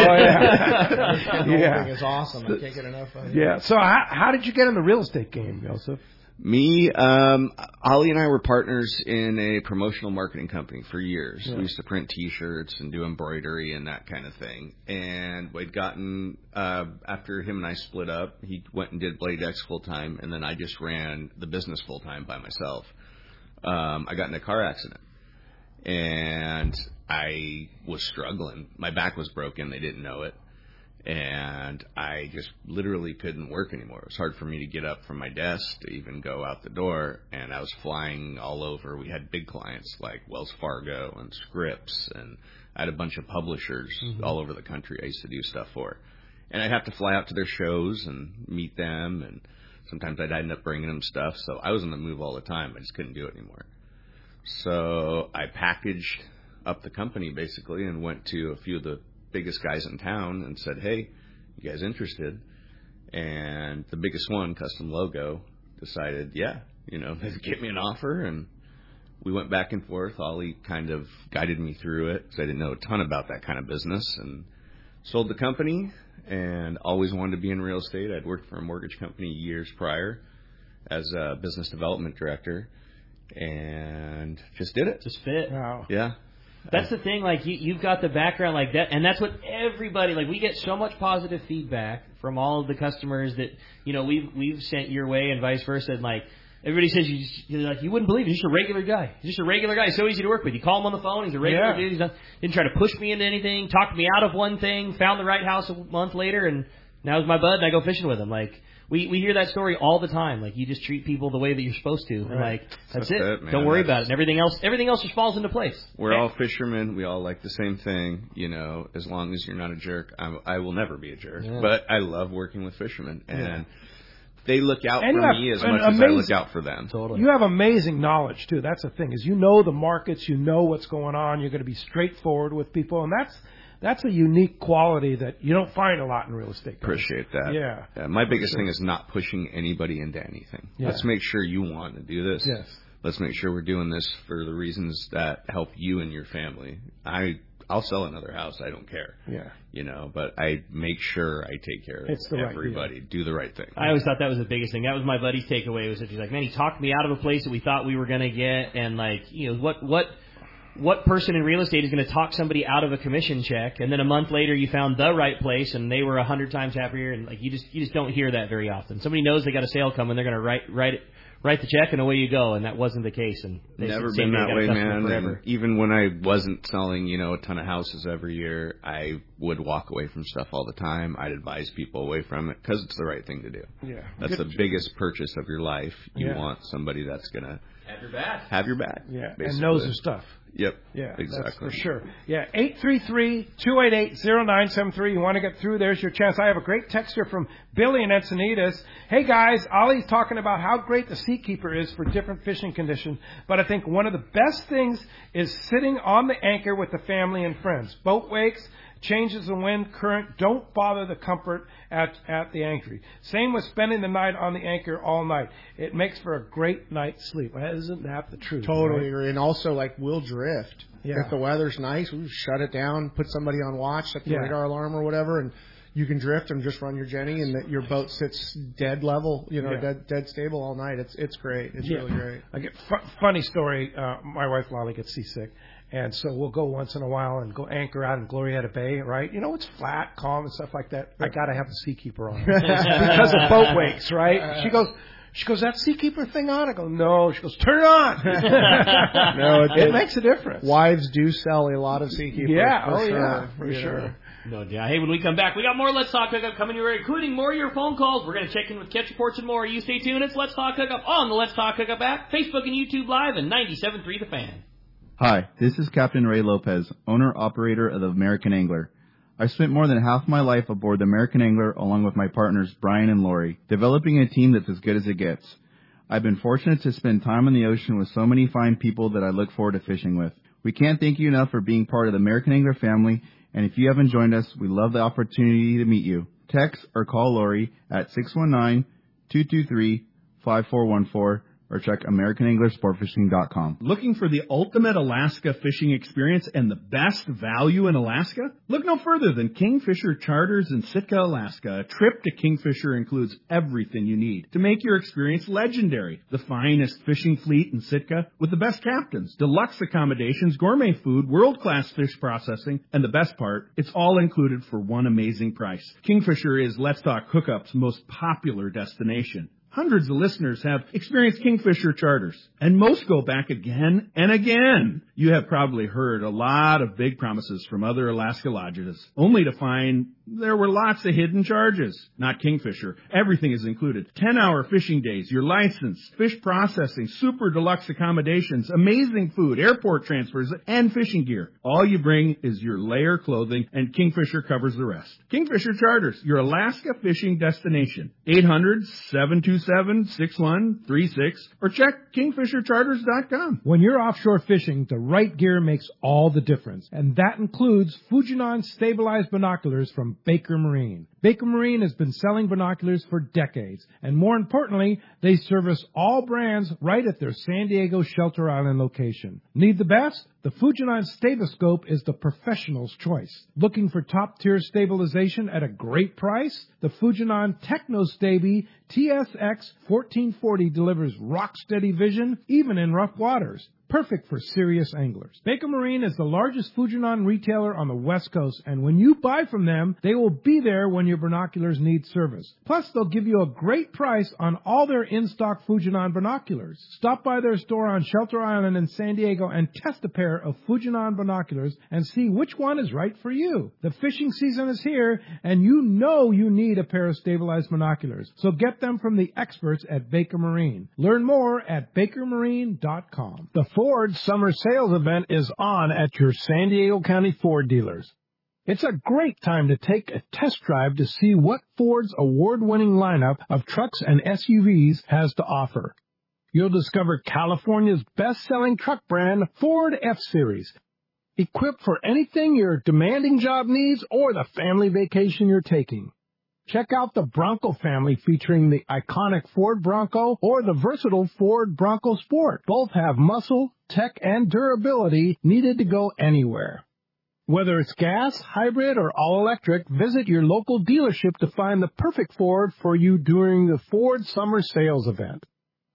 S5: The whole thing is awesome. I can't get enough of it.
S3: Yeah. So how did you get in the real estate game, Joseph?
S2: Me, Ollie and I were partners in a promotional marketing company for years. Yeah. We used to print T-shirts and do embroidery and that kind of thing. And we'd gotten, after him and I split up, he went and did Blade X full-time, and then I just ran the business full-time by myself. I got in a car accident, and I was struggling. My back was broken. They didn't know it. And I just literally couldn't work anymore. It was hard for me to get up from my desk to even go out the door. And I was flying all over. We had big clients like Wells Fargo and Scripps. And I had a bunch of publishers all over the country I used to do stuff for. And I'd have to fly out to their shows and meet them. And sometimes I'd end up bringing them stuff. So I was on the move all the time. I just couldn't do it anymore. So I packaged up the company basically and went to a few of the biggest guys in town and said, hey, you guys interested? And the biggest one, Custom Logo, decided, they'd get me an offer. And we went back and forth. Ollie kind of guided me through it because I didn't know a ton about that kind of business, and sold the company and always wanted to be in real estate. I'd worked for a mortgage company years prior as a business development director and just did it. Just fit.
S3: Wow.
S2: Yeah.
S4: That's the thing, like, you've got the background like that, and that's what everybody, like, we get so much positive feedback from all of the customers that, we've sent your way and vice versa, and, like, everybody says, you wouldn't believe it, he's just a regular guy. He's just a regular guy. He's so easy to work with. You call him on the phone, he's a regular dude. He didn't try to push me into anything, talked me out of one thing, found the right house a month later, and now he's my bud, and I go fishing with him. Like, we hear that story all the time. Like, you just treat people the way that you're supposed to. Right. And, like, that's it. Man. Don't worry about it. And everything else just falls into place.
S2: We're all fishermen. We all like the same thing. As long as you're not a jerk, I will never be a jerk. Yeah. But I love working with fishermen. And they look out for me as much as I look out for them.
S3: Totally. You have amazing knowledge, too. That's the thing, is the markets, what's going on. You're going to be straightforward with people. And that's a unique quality that you don't find a lot in real estate.
S2: Appreciate that.
S3: Yeah.
S2: My biggest thing is not pushing anybody into anything. Yeah. Let's make sure you want to do this.
S3: Yes.
S2: Let's make sure we're doing this for the reasons that help you and your family. I'll sell another house. I don't care.
S3: Yeah.
S2: But I make sure I take care of everybody.
S3: Right,
S2: do the right thing.
S4: I always thought that was the biggest thing. That was my buddy's takeaway. Was that he's like, man, he talked me out of a place that we thought we were going to get, and like, what person in real estate is going to talk somebody out of a commission check, and then a month later you found the right place and they were 100 times happier, and like you just don't hear that very often. Somebody knows they got a sale coming, they're going to write the check and away you go, and that wasn't the case. And
S2: never been that way, man. And even when I wasn't selling, a ton of houses every year, I would walk away from stuff all the time. I'd advise people away from it because it's the right thing to do.
S3: Yeah,
S2: that's the biggest purchase of your life. You want somebody that's gonna have your back.
S3: Yeah,
S2: basically.
S3: And knows their stuff.
S2: Yep.
S3: Yeah,
S2: exactly.
S3: That's for sure. Yeah, 833-288-0973. You want to get through, there's your chance. I have a great text here from Billy in Encinitas. Hey, guys, Ollie's talking about how great the Seakeeper is for different fishing conditions, but I think one of the best things is sitting on the anchor with the family and friends. Boat wakes, changes in wind, current don't bother the comfort at the anchory. Same with spending the night on the anchor all night. It makes for a great night's sleep. Isn't that the truth?
S5: Totally
S3: right?
S5: agree. And also, we'll drift.
S3: Yeah.
S5: If the weather's nice, we shut it down, put somebody on watch, set the radar alarm or whatever, and you can drift and just run your Jenny, and your boat sits dead level, dead stable all night. It's great. It's really great.
S3: I get funny story. My wife Lolly gets seasick. And so we'll go once in a while and go anchor out in Glorietta Bay, right? It's flat, calm, and stuff like that. I got to have the Seakeeper on because of boat wakes, right? She goes, that Seakeeper thing on? I go, no. She goes, turn it on.
S5: No,
S3: it makes a difference.
S5: Wives do sell a lot of Seakeepers.
S3: Yeah, for sure.
S4: No doubt. Hey, when we come back, we got more Let's Talk Hookup coming your way, including more of your phone calls. We're going to check in with catch reports and more. You stay tuned. It's Let's Talk Hookup on the Let's Talk Hookup app, Facebook and YouTube Live, and 97.3 The Fan.
S9: Hi, this is Captain Ray Lopez, owner-operator of the American Angler. I've spent more than half my life aboard the American Angler along with my partners Brian and Lori, developing a team that's as good as it gets. I've been fortunate to spend time on the ocean with so many fine people that I look forward to fishing with. We can't thank you enough for being part of the American Angler family, and if you haven't joined us, we love the opportunity to meet you. Text or call Lori at 619-223-5414 or check AmericanAnglerSportFishing.com.
S10: Looking for the ultimate Alaska fishing experience and the best value in Alaska? Look no further than Kingfisher Charters in Sitka, Alaska. A trip to Kingfisher includes everything you need to make your experience legendary. The finest fishing fleet in Sitka with the best captains, deluxe accommodations, gourmet food, world-class fish processing, and the best part, it's all included for one amazing price. Kingfisher is Let's Talk Hookup's most popular destination. Hundreds of listeners have experienced Kingfisher Charters, and most go back again and again. You have probably heard a lot of big promises from other Alaska lodges, only to find there were lots of hidden charges. Not Kingfisher. Everything is included. 10-hour fishing days, your license, fish processing, super deluxe accommodations, amazing food, airport transfers, and fishing gear. All you bring is your layer clothing, and Kingfisher covers the rest. Kingfisher Charters, your Alaska fishing destination. 800-727-6136 or check KingfisherCharters.com.
S3: When you're offshore fishing, the right gear makes all the difference, and that includes Fujinon stabilized binoculars from Baker Marine. Baker Marine has been selling binoculars for decades, and more importantly, they service all brands right at their San Diego Shelter Island location. Need the best? The Fujinon Staboscope is the professional's choice. Looking for top-tier stabilization at a great price? The Fujinon TechnoStabi TSX 1440 delivers rock-steady vision even in rough waters. Perfect for serious anglers. Baker Marine is the largest Fujinon retailer on the West Coast, and when you buy from them, they will be there when your binoculars need service. Plus, they'll give you a great price on all their in-stock Fujinon binoculars. Stop by their store on Shelter Island in San Diego and test a pair of Fujinon binoculars and see which one is right for you. The fishing season is here, and you know you need a pair of stabilized binoculars. So get them from the experts at Baker Marine. Learn more at BakerMarine.com. The Ford Summer Sales Event is on at your San Diego County Ford dealers. It's a great time to take a test drive to see what Ford's award-winning lineup of trucks and SUVs has to offer. You'll discover California's best-selling truck brand, Ford F-Series, equipped for anything your demanding job needs or the family vacation you're taking. Check out the Bronco family featuring the iconic Ford Bronco or the versatile Ford Bronco Sport. Both have muscle, tech, and durability needed to go anywhere. Whether it's gas, hybrid, or all-electric, visit your local dealership to find the perfect Ford for you during the Ford Summer Sales Event.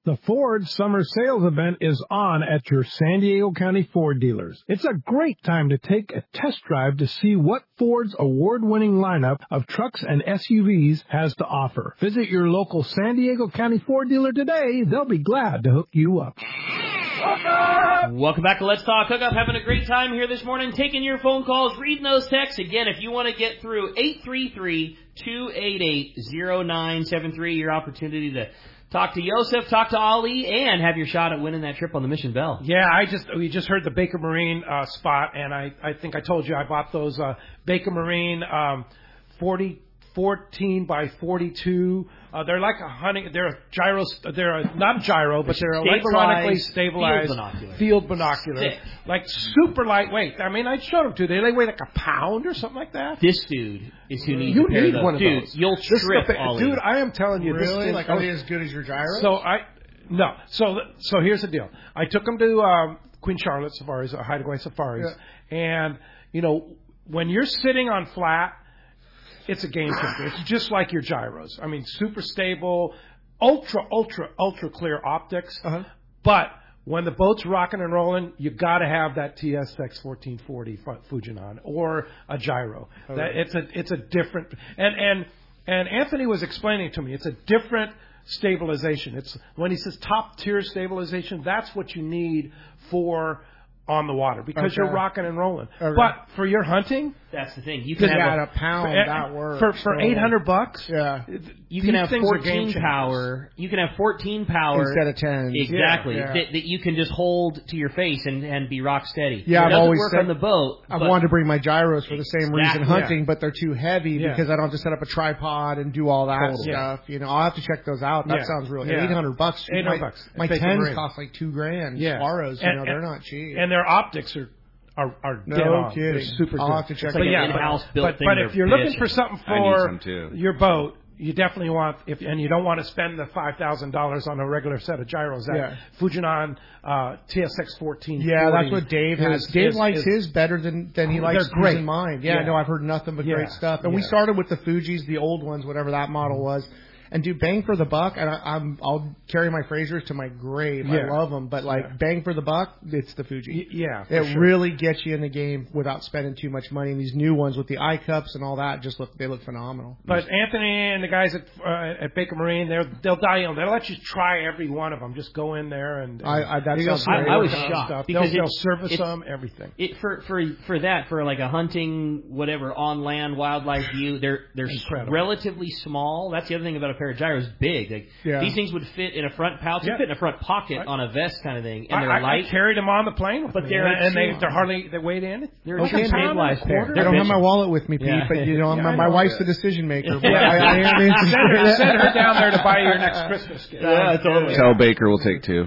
S3: The Ford Summer Sales Event is on at your San Diego County Ford dealers. It's a great time to take a test drive to see what Ford's award-winning lineup of trucks and SUVs has to offer. Visit your local San Diego County Ford dealer today. They'll be glad to hook you up.
S4: Welcome back to Let's Talk Hookup. Having a great time here this morning, taking your phone calls, reading those texts. Again, if you want to get through 833-288-0973, your opportunity to talk to Yosef, talk to Ali, and have your shot at winning that trip on the Mission Bell.
S3: Yeah, we just heard the Baker Marine spot, and I think I told you I bought those Baker Marine 14 by 42. They're like a hunting. They're a gyro. Not gyro, but they're electronically stabilized field binocular.
S4: Sick.
S3: Like super lightweight. I mean, I showed them to you. They weigh like a pound or something like that.
S4: This dude is who needs
S3: you
S4: a pair
S3: need
S4: of
S3: one of
S4: those.
S3: those.
S4: You'll trip, Ollie.
S3: Dude, I am telling you,
S5: really?
S3: this
S5: Like, are they as good as your gyros?
S3: No. So here's the deal. I took them to Queen Charlotte Safaris, Hideaway Safaris, and when you're sitting on flat, it's a game changer. It's just like your gyros. I mean, super stable, ultra clear optics. Uh-huh. But when the boat's rocking and rolling, you got to have that TSX 1440 Fujinon or a gyro. Oh, right. It's a different and Anthony was explaining to me it's a different stabilization. It's when he says top tier stabilization, that's what you need for on the water because you're rocking and rolling. Okay. But for your hunting,
S4: that's the thing. You can have
S5: a pound that works
S3: for $800.
S5: Yeah,
S4: you can have 14 power. You can have 14 power
S5: instead of 10.
S4: Exactly. Yeah. That you can just hold to your face and be rock steady.
S5: Yeah,
S4: I've always work on the boat.
S5: I wanted to bring my gyros for the same reason hunting, but they're too heavy because I don't have to set up a tripod and do all that stuff. I'll have to check those out. That sounds really $800.
S3: $800.
S5: My 10s cost like $2,000.
S3: Yeah,
S5: Sparrows, they're not cheap.
S3: And their optics are
S5: no
S3: dead on.
S5: Kidding.
S3: They're super
S5: I'll
S3: good.
S5: have to check
S4: like
S5: it out.
S4: in-house built thing.
S3: But if you're looking for something for
S2: your
S3: boat, you definitely want and you don't want to spend the $5,000 on a regular set of gyros. That Fujinon TSX 14.
S5: Yeah, that's what Dave has. Dave likes his better than he likes using mine. Yeah, no, I've heard nothing but great stuff. And we started with the Fujis, the old ones, whatever that model was. And do bang for the buck, and I'll carry my Frasers to my grave. I love them, but bang for the buck, it's the Fuji. It really gets you in the game without spending too much money. And these new ones with the eye cups and all that they look phenomenal.
S3: But Anthony and the guys at Baker Marine, they'll dial you. They'll let you try every one of them. Just go in there and
S4: I was shocked because
S3: they'll service them everything.
S4: For like a hunting whatever on land wildlife view, they're relatively small. That's the other thing about a pair of gyros. Big. These things would fit in a front pouch. They fit in a front pocket on a vest kind of thing. And they're light.
S3: I carried them on the plane with me. They're hardly they weighed in.
S4: They're a mid-wise pair.
S5: I don't have my wallet with me, Pete, but my wife's the decision maker. But I am
S3: send her down there to buy your next Christmas gift.
S4: Yeah, totally.
S2: Tell Baker we'll take two.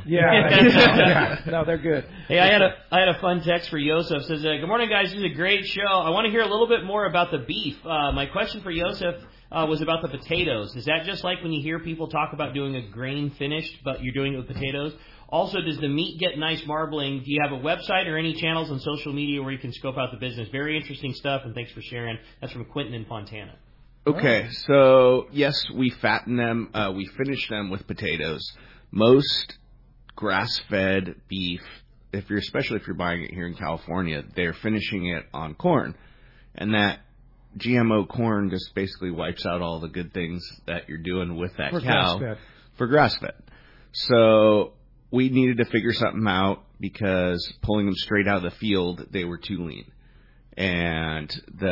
S3: Yeah. No, they're good.
S4: Hey, I had a fun text for Yosef. Says, good morning, guys. This is a great show. I want to hear a little bit more about the beef. My question for Yosef was about the potatoes. Is that just like when you hear people talk about doing a grain finished, but you're doing it with potatoes? Also, does the meat get nice marbling? Do you have a website or any channels on social media where you can scope out the business? Very interesting stuff, and thanks for sharing. That's from Quentin in Fontana.
S2: Okay, so yes, we fatten them. We finish them with potatoes. Most grass-fed beef, especially if you're buying it here in California, they're finishing it on corn, and that GMO corn just basically wipes out all the good things that you're doing with that cow for grass-fed. So we needed to figure something out because pulling them straight out of the field, they were too lean. And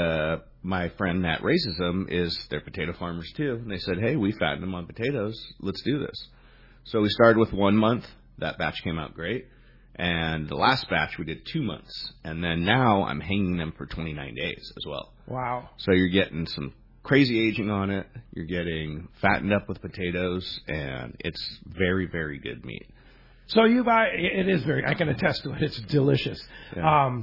S2: my friend that raises them they're potato farmers too. And they said, hey, we fatten them on potatoes. Let's do this. So we started with 1 month. That batch came out great. And the last batch we did 2 months. And then now I'm hanging them for 29 days as well.
S3: Wow.
S2: So you're getting some crazy aging on it. You're getting fattened up with potatoes. And it's very, very good meat.
S3: So it is I can attest to it. It's delicious.
S2: Yeah.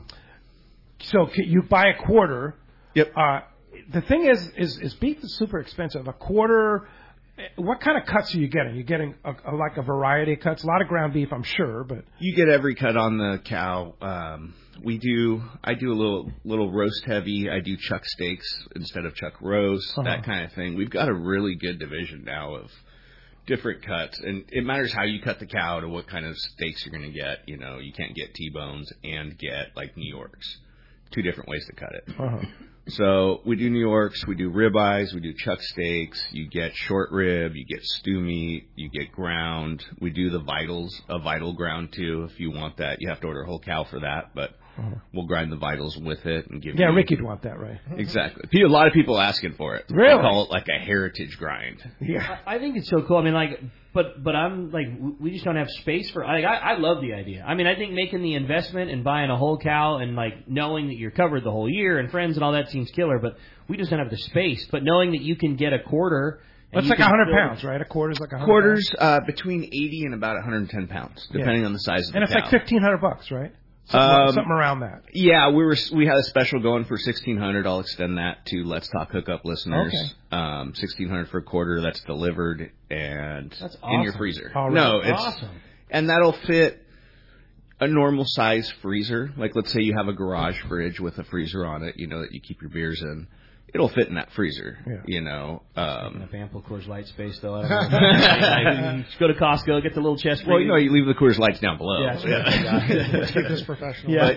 S3: So you buy a quarter.
S2: Yep.
S3: The thing is beef is super expensive. A quarter. What kind of cuts are you getting? You're getting like a variety of cuts. A lot of ground beef, I'm sure, but
S2: you get every cut on the cow. I do a little roast heavy. I do chuck steaks instead of chuck roast, that kind of thing. We've got a really good division now of different cuts, and it matters how you cut the cow to what kind of steaks you're going to get. You know, you can't get T-bones and get like New Yorks. 2 different ways to cut it.
S3: Uh-huh.
S2: So we do New Yorks, we do ribeyes, we do chuck steaks. You get short rib, you get stew meat, you get ground. We do the vitals, a vital ground too. If you want that, you have to order a whole cow for that, but we'll grind the vitals with it and give you.
S3: Yeah, Ricky'd want that, right?
S2: Exactly. A lot of people asking for it.
S3: Really?
S2: They call it like a heritage grind.
S3: Yeah.
S4: I think it's so cool. I mean, like, but I'm like, we just don't have space for. I love the idea. I mean, I think making the investment and buying a whole cow and like knowing that you're covered the whole year and friends and all that seems killer. But we just don't have the space. But knowing that you can get a quarter.
S3: That's like 100 pounds, right? A quarter's like 100
S2: Quarters between 80 and about 110 pounds, depending on the size of the cow.
S3: And it's like $1,500, right? Something around that.
S2: Yeah, we had a special going for $1,600. I'll extend that to Let's Talk Hookup listeners.
S3: Okay.
S2: $1,600 for a quarter that's delivered and
S4: that's awesome.
S2: in your freezer.
S3: Oh, really?
S2: No, it's
S4: awesome.
S2: And that'll fit a normal size freezer. Like let's say you have a garage fridge with a freezer on it, you know, that you keep your beers in. It'll fit in that freezer, you know.
S4: Enough ample Coors Light space, though. I don't know. Just go to Costco, get the little chest.
S2: Well, you know, you leave the Coors Lights down below.
S5: Yeah. Let's keep this professional.
S2: Yeah.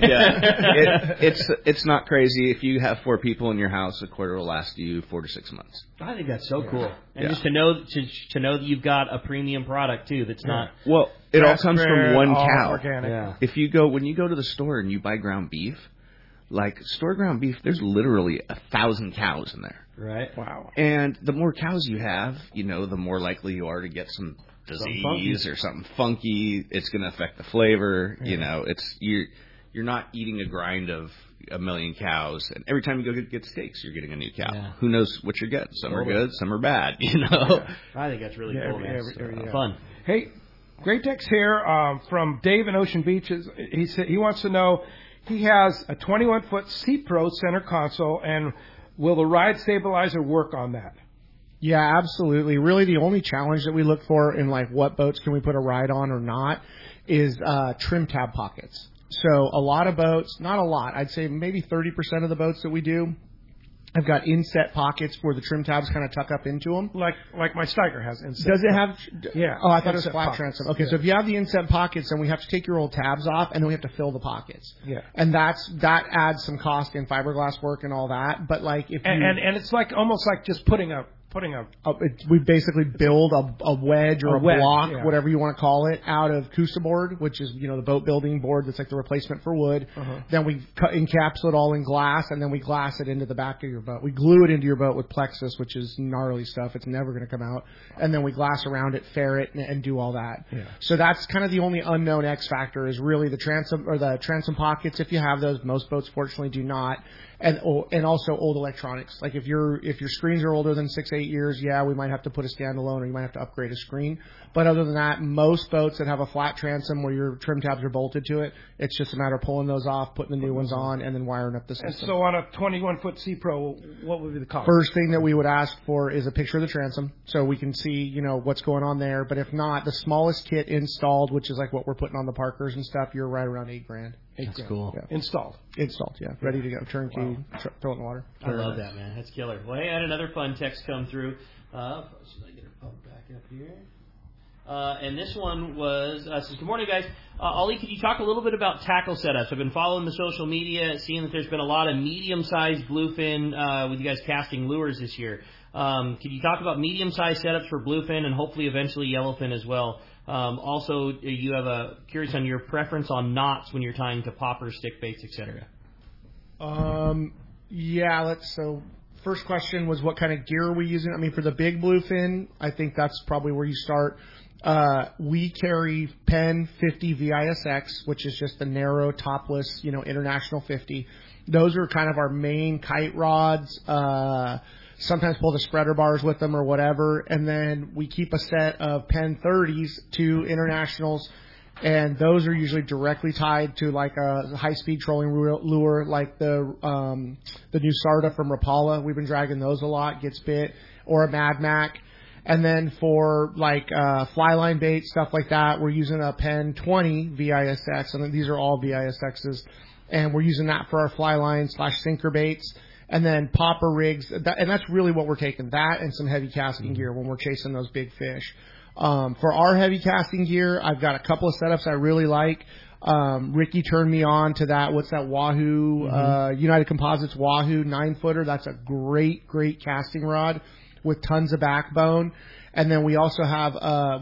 S2: It's not crazy. If you have 4 people in your house, a quarter will last you 4 to 6 months.
S4: I think that's so cool. And just to know that you've got a premium product, too, that's not...
S2: Well, it all comes from one cow.
S3: Organic.
S2: Yeah. When you go to the store and you buy ground beef, like store ground beef, there's literally 1,000 cows in there.
S4: Right.
S3: Wow.
S2: And the more cows you have, you know, the more likely you are to get some disease or something funky. It's going to affect the flavor. Yeah. You know, you're not eating a grind of 1 million cows, and every time you go get steaks, you're getting a new cow. Yeah. Who knows what you're getting? Some are good, some are bad. You know.
S4: Yeah. I think that's really cool. Man. Fun.
S3: Hey, great text here from Dave in Ocean Beach. He said he wants to know. He has a 21-foot C-Pro center console, and will the ride stabilizer work on that?
S5: Yeah, absolutely. Really, the only challenge that we look for in like what boats can we put a ride on or not is trim tab pockets. So a lot of boats, not a lot, I'd say maybe 30% of the boats that we do have got inset pockets where the trim tabs kind of tuck up into them.
S3: Like my Steiger has inset.
S5: Does it have?
S3: Yeah.
S5: Oh, I thought it was flat transom. Okay, so if you have the inset pockets, then we have to take your old tabs off, and then we have to fill the pockets.
S3: Yeah.
S5: And that adds some cost in fiberglass work and all that. But like if
S3: and it's like almost like just putting a
S5: we basically build a wedge or a block, whatever you want to call it, out of Coosa board, which is, you know, the boat building board that's like the replacement for wood. Then we encapsulate it all in glass, and then we glass it into the back of your boat. We glue it into your boat with Plexus, which is gnarly stuff. It's never going to come out. And then we glass around it, ferret, and do all that. Yeah. So that's kind of the only unknown X factor is really the transom pockets. If you have those, most boats fortunately do not. And also old electronics. Like if your screens are older than 6-8 years, we might have to put a standalone, or you might have to upgrade a screen. But other than that, most boats that have a flat transom where your trim tabs are bolted to it, it's just a matter of pulling those off, putting the new ones on, and then wiring up the system.
S3: And so on a 21-foot C-Pro, what would be the cost?
S5: First thing that we would ask for is a picture of the transom, so we can see, you know, what's going on there. But if not, the smallest kit installed, which is like what we're putting on the Parkers and stuff, you're right around $8,000.
S4: That's cool.
S5: Yeah.
S3: Installed,
S5: yeah. Ready to go. Turnkey, throw it in the water.
S4: I love that, man. That's killer. Well, hey, I had another fun text come through. Should I get her pumped back up here? And this one was, says, good morning, guys. Ollie, could you talk a little bit about tackle setups? I've been following the social media, seeing that there's been a lot of medium-sized bluefin with you guys casting lures this year. Could you talk about medium-sized setups for bluefin and hopefully eventually yellowfin as well? Also, you have curious on your preference on knots when you're tying to poppers, stick baits, etc.
S5: So first question was what kind of gear are we using? I mean, for the big bluefin, I think that's probably where you start. We carry Penn 50 VISX, which is just the narrow, topless, you know, International 50. Those are kind of our main kite rods. Sometimes pull the spreader bars with them or whatever. And then we keep a set of Penn 30s, 2 Internationals, and those are usually directly tied to like a high-speed trolling lure, like the new Sarda from Rapala. We've been dragging those a lot, gets bit, or a Mad Mac. And then for like fly line bait, stuff like that, we're using a Penn 20 VISX, and these are all VISXs, and we're using that for our fly line / sinker baits. And then popper rigs, and that's really what we're taking, that and some heavy casting gear when we're chasing those big fish. For our heavy casting gear, I've got a couple of setups I really like. Ricky turned me on to that. What's that? Wahoo, United Composites Wahoo 9-footer. That's a great casting rod with tons of backbone. And then we also have,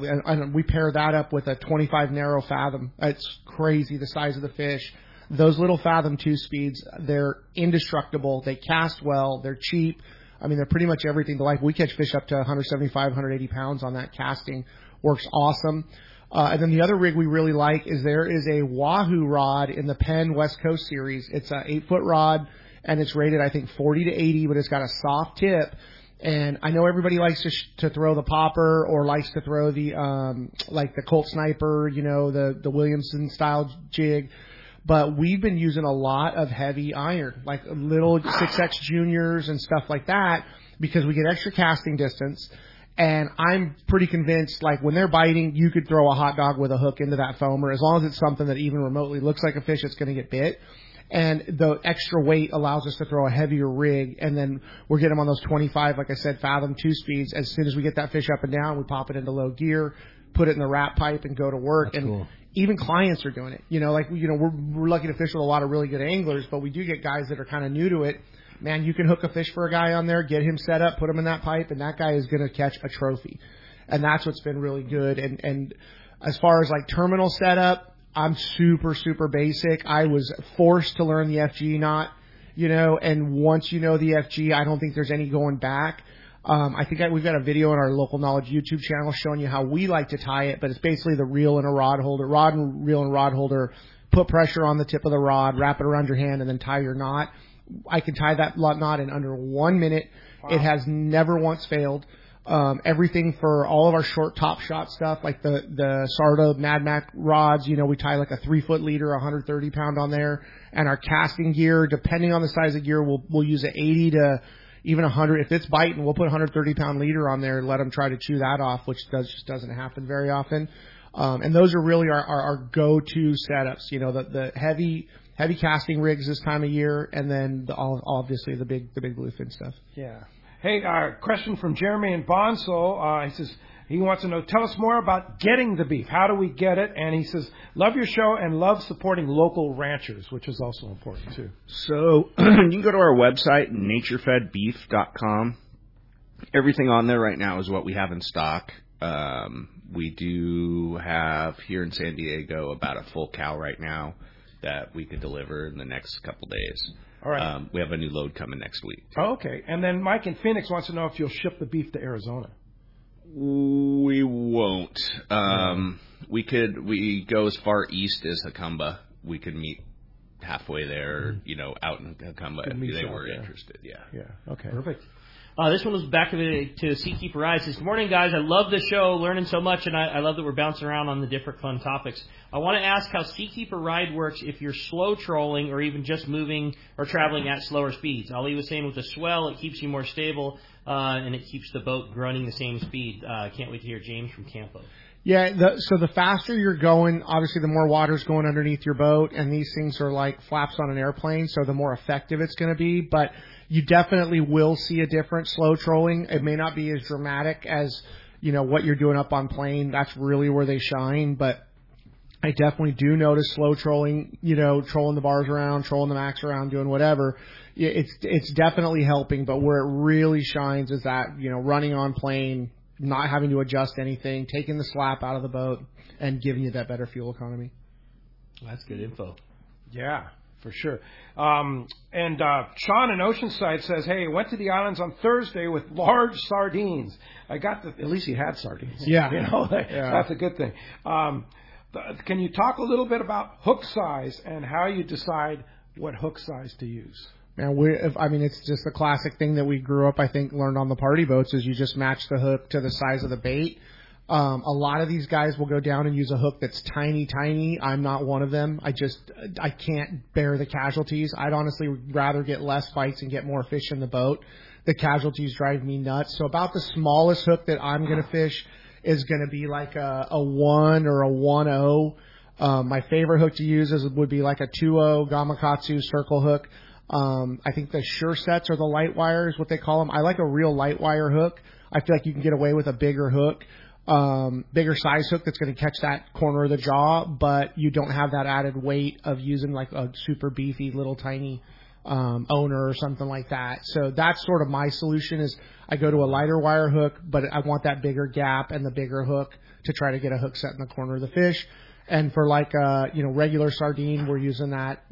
S5: we pair that up with a 25 narrow Fathom. It's crazy, the size of the fish. Those little Fathom 2-speeds, they're indestructible. They cast well. They're cheap. I mean, they're pretty much everything to like. We catch fish up to 175, 180 pounds on that casting. Works awesome. And then the other rig we really like is there is a Wahoo rod in the Penn West Coast series. It's a 8-foot rod, and it's rated, I think, 40 to 80, but it's got a soft tip. And I know everybody likes to throw the popper or likes to throw the, like the Colt Sniper, you know, the Williamson style jig. But we've been using a lot of heavy iron, like little 6X juniors and stuff like that, because we get extra casting distance. And I'm pretty convinced, like, when they're biting, you could throw a hot dog with a hook into that foamer, as long as it's something that even remotely looks like a fish that's going to get bit. And the extra weight allows us to throw a heavier rig, and then we're getting them on those 25, like I said, Fathom 2-speeds. As soon as we get that fish up and down, we pop it into low gear, put it in the wrap pipe, and go to work.
S3: That's
S5: and
S3: cool.
S5: Even clients are doing it. You know, like, you know, we're lucky to fish with a lot of really good anglers, but we do get guys that are kind of new to it. Man, you can hook a fish for a guy on there, get him set up, put him in that pipe, and that guy is going to catch a trophy. And that's what's been really good. And as far as like terminal setup, I'm super basic. I was forced to learn the FG knot, you know, and once you know the FG, I don't think there's any going back. I think we've got a video on our Local Knowledge YouTube channel showing you how we like to tie it, but it's basically the reel and a rod holder, rod and reel and rod holder, put pressure on the tip of the rod, wrap it around your hand, and then tie your knot. I can tie that knot in under 1 minute. Wow. It has never once failed. Everything for all of our short top shot stuff, like the Sardo Mad Mac rods, you know, we tie like a 3-foot leader, 130 pound on there. And our casting gear, depending on the size of gear, we'll use an 80 to even 100. If it's biting, we'll put a 130 pound leader on there and let them try to chew that off, which just doesn't happen very often. And those are really our go-to setups, you know, the heavy casting rigs this time of year, and then obviously the big bluefin stuff.
S3: Yeah. Hey, question from Jeremy in Bonsall. He says he wants to know, tell us more about getting the beef. How do we get it? And he says, love your show and love supporting local ranchers, which is also important too.
S2: So you can go to our website, naturefedbeef.com. Everything on there right now is what we have in stock. We do have here in San Diego about a full cow right now that we could deliver in the next couple days.
S3: All right.
S2: We have a new load coming next week.
S3: Oh, okay. And then Mike in Phoenix wants to know if you'll ship the beef to Arizona.
S2: We won't. We go as far east as Jacumba. We could meet halfway there, you know, out in Jacumba if they were interested. Yeah.
S3: Yeah. Okay. Perfect.
S4: This one was back to Seakeeper Eye. It says, good morning, guys. I love the show, learning so much, and I love that we're bouncing around on the different fun topics. I want to ask how Seakeeper Ride works if you're slow trolling or even just moving or traveling at slower speeds. Ali was saying with the swell, it keeps you more stable, and it keeps the boat running the same speed. Can't wait to hear James from Campo.
S5: Yeah, so the faster you're going, obviously the more water's going underneath your boat, and these things are like flaps on an airplane, so the more effective it's going to be. But you definitely will see a difference slow trolling. It may not be as dramatic as, you know, what you're doing up on plane. That's really where they shine, but I definitely do notice slow trolling, you know, trolling the bars around, trolling the max around, doing whatever. It's definitely helping, but where it really shines is that, you know, running on plane, not having to adjust anything, taking the slap out of the boat, and giving you that better fuel economy.
S4: That's good info.
S3: Yeah, for sure. And Sean in Oceanside says, hey, went to the islands on Thursday with large sardines. At least he had sardines.
S5: Yeah.
S3: You know, that's a good thing. Can you talk a little bit about hook size and how you decide what hook size to use?
S5: And it's just the classic thing that we grew up, I think, learned on the party boats is you just match the hook to the size of the bait. A lot of these guys will go down and use a hook that's tiny. I'm not one of them. I can't bear the casualties. I'd honestly rather get less bites and get more fish in the boat. The casualties drive me nuts. So about the smallest hook that I'm going to fish is going to be like a 1 or a 1.0. My favorite hook to use would be like a 2.0 Gamakatsu circle hook. I think the Sure Sets or the light wire is what they call them. I like a real light wire hook. I feel like you can get away with a bigger hook. bigger size hook that's going to catch that corner of the jaw, but you don't have that added weight of using like a super beefy little tiny owner or something like that. So that's sort of my solution is I go to a lighter wire hook, but I want that bigger gap and the bigger hook to try to get a hook set in the corner of the fish. And for like regular sardine, we're using that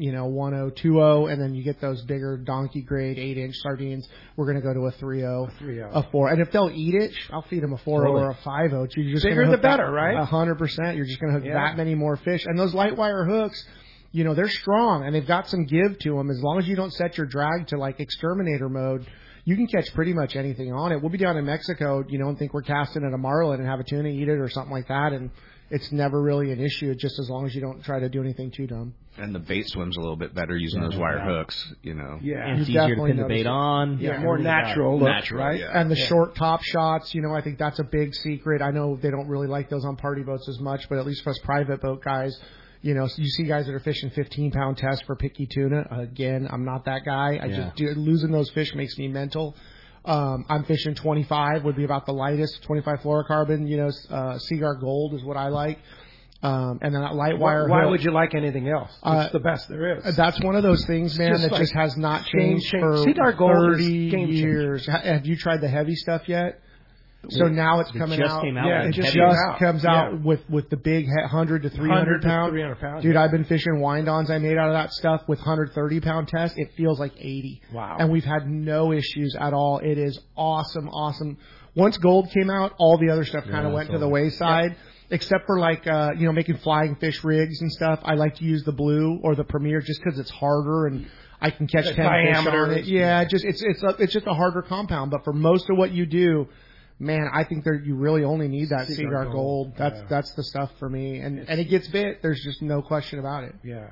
S5: 1020, and then you get those bigger donkey grade 8-inch sardines. We're going to go to a 3.0, a 4. And if they'll eat it, I'll feed them a 4.0 or a 5.0. You're just
S3: bigger the better, right?
S5: 100%. You're just going to hook that many more fish. And those light wire hooks, they're strong and they've got some give to them. As long as you don't set your drag to like exterminator mode, you can catch pretty much anything on it. We'll be down in Mexico, and think we're casting at a marlin and have a tuna eat it or something like that, and it's never really an issue, just as long as you don't try to do anything too dumb.
S2: And the bait swims a little bit better using those wire hooks,
S4: Yeah, and it's easier to pin the bait on.
S3: Yeah, more natural look, right?
S2: Yeah.
S5: And the short top shots, I think that's a big secret. I know they don't really like those on party boats as much, but at least for us private boat guys, you see guys that are fishing 15-pound tests for picky tuna. Again, I'm not that guy. Losing those fish makes me mental. I'm fishing 25 would be about the lightest, 25 fluorocarbon, Seaguar Gold is what I like. And then that light wire.
S3: Why
S5: hook,
S3: would you like anything else? It's the best there is.
S5: That's one of those things, man, that just has not changed for
S3: Seaguar Gold
S5: 30 years. Have you tried the heavy stuff yet? So now it's coming out.
S3: It just
S5: comes out with the big 100 to 300 pound.
S3: 300 pounds.
S5: Dude, I've been fishing wind-ons I made out of that stuff with 130 pound test. It feels like 80.
S3: Wow.
S5: And we've had no issues at all. It is awesome. Once gold came out, all the other stuff kind of went to the wayside. Except for like, making flying fish rigs and stuff. I like to use the blue or the Premier just because it's harder and I can catch 10 fish on it. Yeah, it's just a harder compound. But for most of what you do, man, I think you really only need that Seaguar Gold. That's the stuff for me, and it gets bit. There's just no question about it.
S3: Yeah,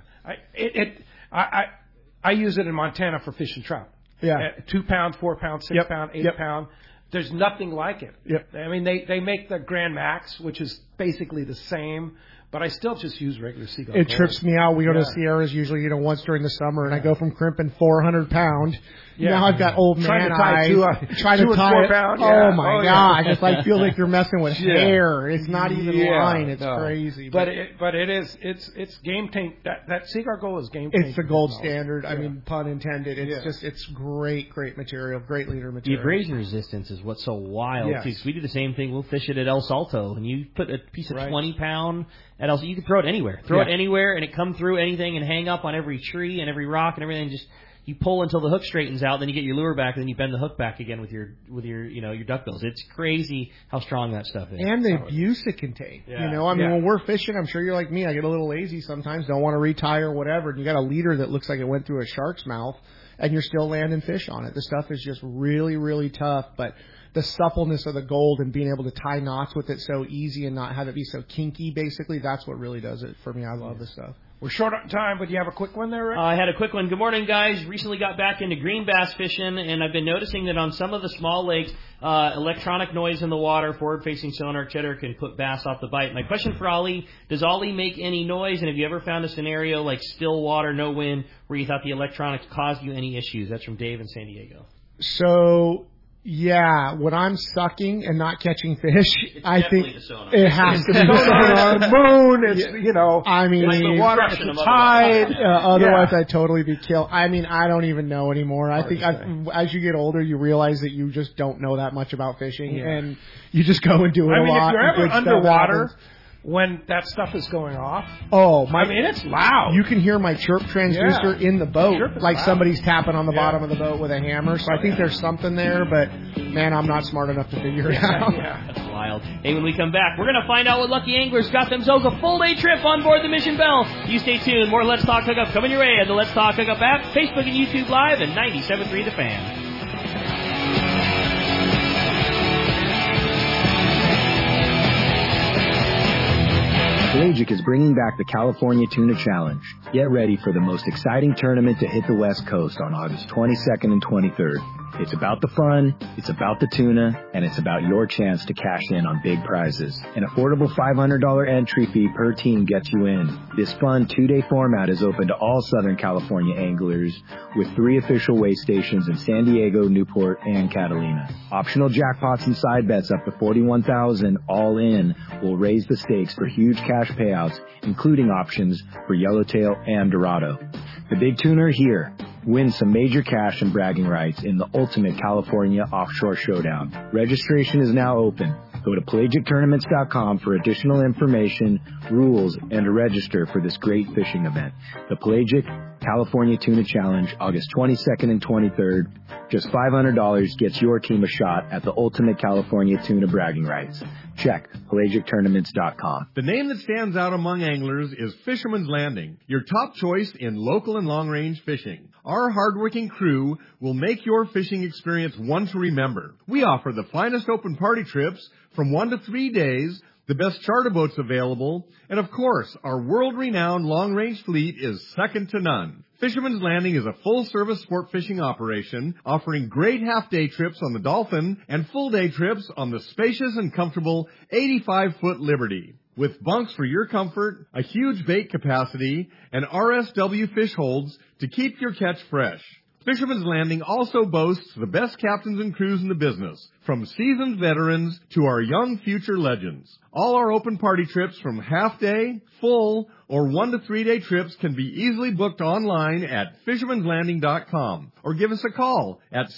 S3: I use it in Montana for fish and trout.
S5: Yeah,
S3: 2 pound, 4 pound, 6 pound, 8 pound. There's nothing like it.
S5: Yep.
S3: I mean, they make the Grand Max, which is basically the same. But I still just use regular Seaguar Gold.
S5: It trips me out. We go to Sierras usually, once during the summer, and I go from crimping 400 pound.
S3: Yeah.
S5: Now I've got old man eyes. Trying to tie
S3: 4 pound.
S5: Oh my gosh! It's like feel like you're messing with hair. It's not even line. It's crazy.
S3: But it is. It's game tank. That Seaguar Gold is game tank.
S5: It's the gold standard. I mean, pun intended. It's great material, great leader material.
S4: The abrasion resistance is what's so wild.
S3: Yes.
S4: Too. We do the same thing. We'll fish it at El Salto, and you put a piece of 20 pound at El Salto. You can throw it anywhere. Throw it anywhere, and it come through anything and hang up on every tree and every rock and everything. Just you pull until the hook straightens out, then you get your lure back, and then you bend the hook back again with your your duckbills. It's crazy how strong that stuff is.
S5: And the abuse it can take.
S3: Yeah.
S5: When we're fishing, I'm sure you're like me. I get a little lazy sometimes, don't want to retie or whatever. And you got a leader that looks like it went through a shark's mouth, and you're still landing fish on it. The stuff is just really, really tough, but the suppleness of the gold and being able to tie knots with it so easy and not have it be so kinky, basically, that's what really does it for me. I love this stuff.
S3: We're short on time, but you have a quick one there, Rick?
S4: I had a quick one. Good morning, guys. Recently got back into green bass fishing, and I've been noticing that on some of the small lakes, electronic noise in the water, forward-facing sonar, et cetera, can put bass off the bite. My question for Ollie, does Ollie make any noise? And have you ever found a scenario like still water, no wind, where you thought the electronics caused you any issues? That's from Dave in San Diego.
S5: So, yeah, when I'm sucking and not catching fish, I think it has to be the sonar.
S3: Moon, it's,
S5: I mean,
S3: like the water, it's a tide.
S5: Otherwise, I'd totally be killed. I mean, I don't even know anymore. I think as you get older, you realize that you just don't know that much about fishing, and you just go and do it a lot.
S3: If you're ever underwater, when that stuff is going off. It's loud.
S5: You can hear my chirp transducer in the boat, like somebody's tapping on the bottom of the boat with a hammer. So I think there's something there, but man, I'm not smart enough to figure it out.
S4: That's wild. Hey, when we come back, we're going to find out what lucky anglers got themselves a full day trip on board the Mission Belle. You stay tuned. More Let's Talk Hookup coming your way on the Let's Talk Hookup app, Facebook and YouTube Live, and 97.3 The Fan.
S11: Pelagic is bringing back the California Tuna Challenge. Get ready for the most exciting tournament to hit the West Coast on August 22nd and 23rd. It's about the fun, it's about the tuna, and it's about your chance to cash in on big prizes. An affordable $500 entry fee per team gets you in. This fun 2-day format is open to all Southern California anglers with 3 official weigh stations in San Diego, Newport, and Catalina. Optional jackpots and side bets up to $41,000 all in will raise the stakes for huge cash payouts, including options for yellowtail and dorado. The big tuna are here. Win some major cash and bragging rights in the ultimate California Offshore Showdown. Registration is now open. Go to PelagicTournaments.com for additional information, rules, and to register for this great fishing event. The Pelagic California Tuna Challenge, August 22nd and 23rd. Just $500 gets your team a shot at the ultimate California Tuna bragging rights. Check PelagicTournaments.com.
S12: The name that stands out among anglers is Fisherman's Landing, your top choice in local and long-range fishing. Our hardworking crew will make your fishing experience one to remember. We offer the finest open party trips from 1 to 3 days, the best charter boats available, and of course, our world-renowned long-range fleet is second to none. Fisherman's Landing is a full-service sport fishing operation offering great half-day trips on the Dolphin and full-day trips on the spacious and comfortable 85-foot Liberty. With bunks for your comfort, a huge bait capacity, and RSW fish holds to keep your catch fresh. Fisherman's Landing also boasts the best captains and crews in the business, from seasoned veterans to our young future legends. All our open party trips from half-day, full, or 1 to 3 day trips can be easily booked online at fishermanslanding.com or give us a call at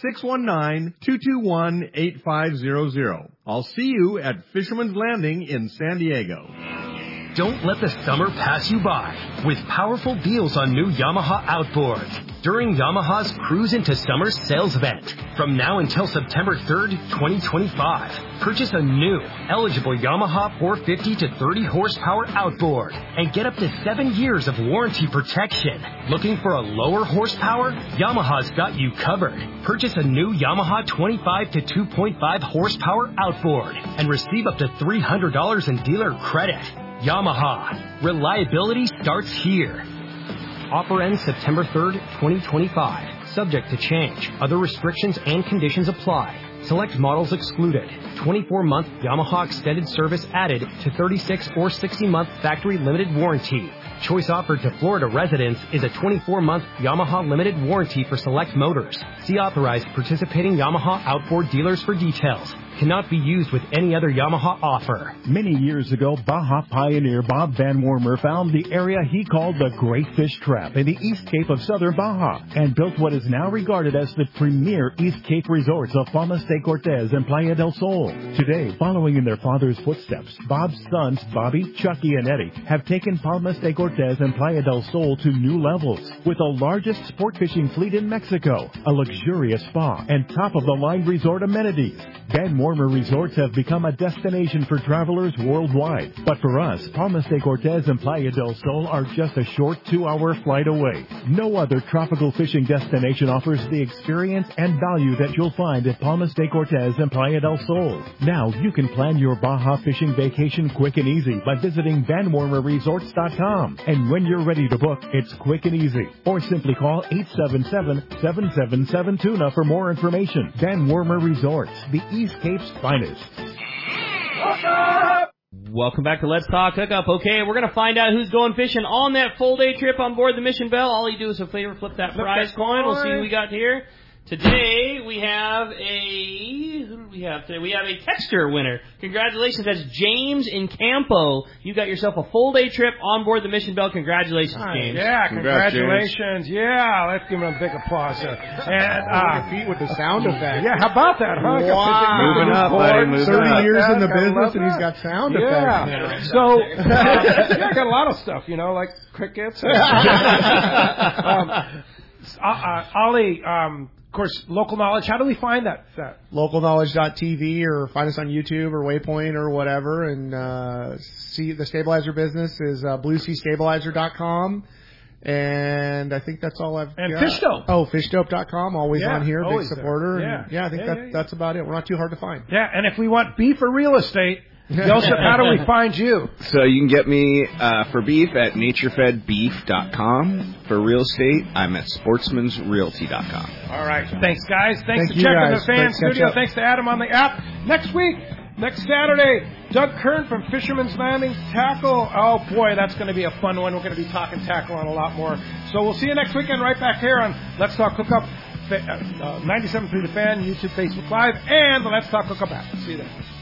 S12: 619-221-8500. I'll see you at Fisherman's Landing in San Diego.
S13: Don't let the summer pass you by with powerful deals on new Yamaha outboards during Yamaha's Cruise into Summer sales event. From now until September 3rd, 2025, purchase a new, eligible Yamaha 450 to 30 horsepower outboard and get up to 7 years of warranty protection. Looking for a lower horsepower? Yamaha's got you covered. Purchase a new Yamaha 25 to 2.5 horsepower outboard and receive up to $300 in dealer credit. Yamaha. Reliability starts here. Offer ends September 3rd, 2025. Subject to change. Other restrictions and conditions apply. Select models excluded. 24-month Yamaha extended service added to 36 or 60-month factory limited warranty. Choice offered to Florida residents is a 24-month Yamaha limited warranty for select motors. See authorized participating Yamaha outboard dealers for details. Cannot be used with any other Yamaha offer.
S14: Many years ago, Baja pioneer Bob Van Wormer found the area he called the Great Fish Trap in the East Cape of southern Baja and built what is now regarded as the premier East Cape resorts of Palmas de Cortez and Playa del Sol. Today, following in their father's footsteps, Bob's sons, Bobby, Chucky, and Eddie, have taken Palmas de Cortez and Playa del Sol to new levels with the largest sport fishing fleet in Mexico, a luxurious spa, and top-of-the-line resort amenities. Van Wormer Resorts have become a destination for travelers worldwide. But for us, Palmas de Cortez and Playa del Sol are just a short 2-hour flight away. No other tropical fishing destination offers the experience and value that you'll find at Palmas de Cortez and Playa del Sol. Now you can plan your Baja fishing vacation quick and easy by visiting VanWormerResorts.com. And when you're ready to book, it's quick and easy. Or simply call 877-777-TUNA for more information. Van Wormer Resorts, the East Cape's finest.
S4: Welcome back to Let's Talk Hookup. Okay, we're going to find out who's going fishing on that full day trip on board the Mission Belle. All you do is flip that prize coin. We'll see who we got here. Today we have who do we have today? We have a texter winner. Congratulations, that's James in Campo. You got yourself a full day trip on board the Mission Belle. Congratulations, James.
S3: Yeah, congratulations. Yeah, let's give him a big applause there. And
S5: feet with the sound effect.
S3: Yeah, how about that, huh?
S5: Wow.
S2: Moving up, buddy.
S5: 30 years in the business and he's got sound effects.
S3: Yeah. So, I got a lot of stuff, like crickets. Ollie, of course, Local Knowledge. How do we find that?
S5: Localknowledge.tv or find us on YouTube or Waypoint or whatever. And see the stabilizer business is BlueSeaStabilizer.com. And I think that's all I've got.
S3: And Fishdope.
S5: Oh, Fishdope.com. Always on here. Big supporter.
S3: Yeah.
S5: And I think that's about it. We're not too hard to find.
S3: Yeah, and if we want beef or real estate, Joseph, how do we find you?
S2: So you can get me for beef at naturefedbeef.com. For real estate, I'm at sportsmansrealty.com.
S3: All right. Thanks, guys. Thanks
S5: Thank
S3: for
S5: you,
S3: checking
S5: guys.
S3: the fan
S5: Thanks,
S3: studio.
S5: catch up.
S3: Thanks to Adam on the app. Next week, next Saturday, Doug Kern from Fisherman's Landing Tackle. Oh, boy, that's going to be a fun one. We're going to be talking tackle on a lot more. So we'll see you next weekend right back here on Let's Talk Hookup, 97.3 The Fan, YouTube, Facebook Live, and the Let's Talk Hookup app. See you then.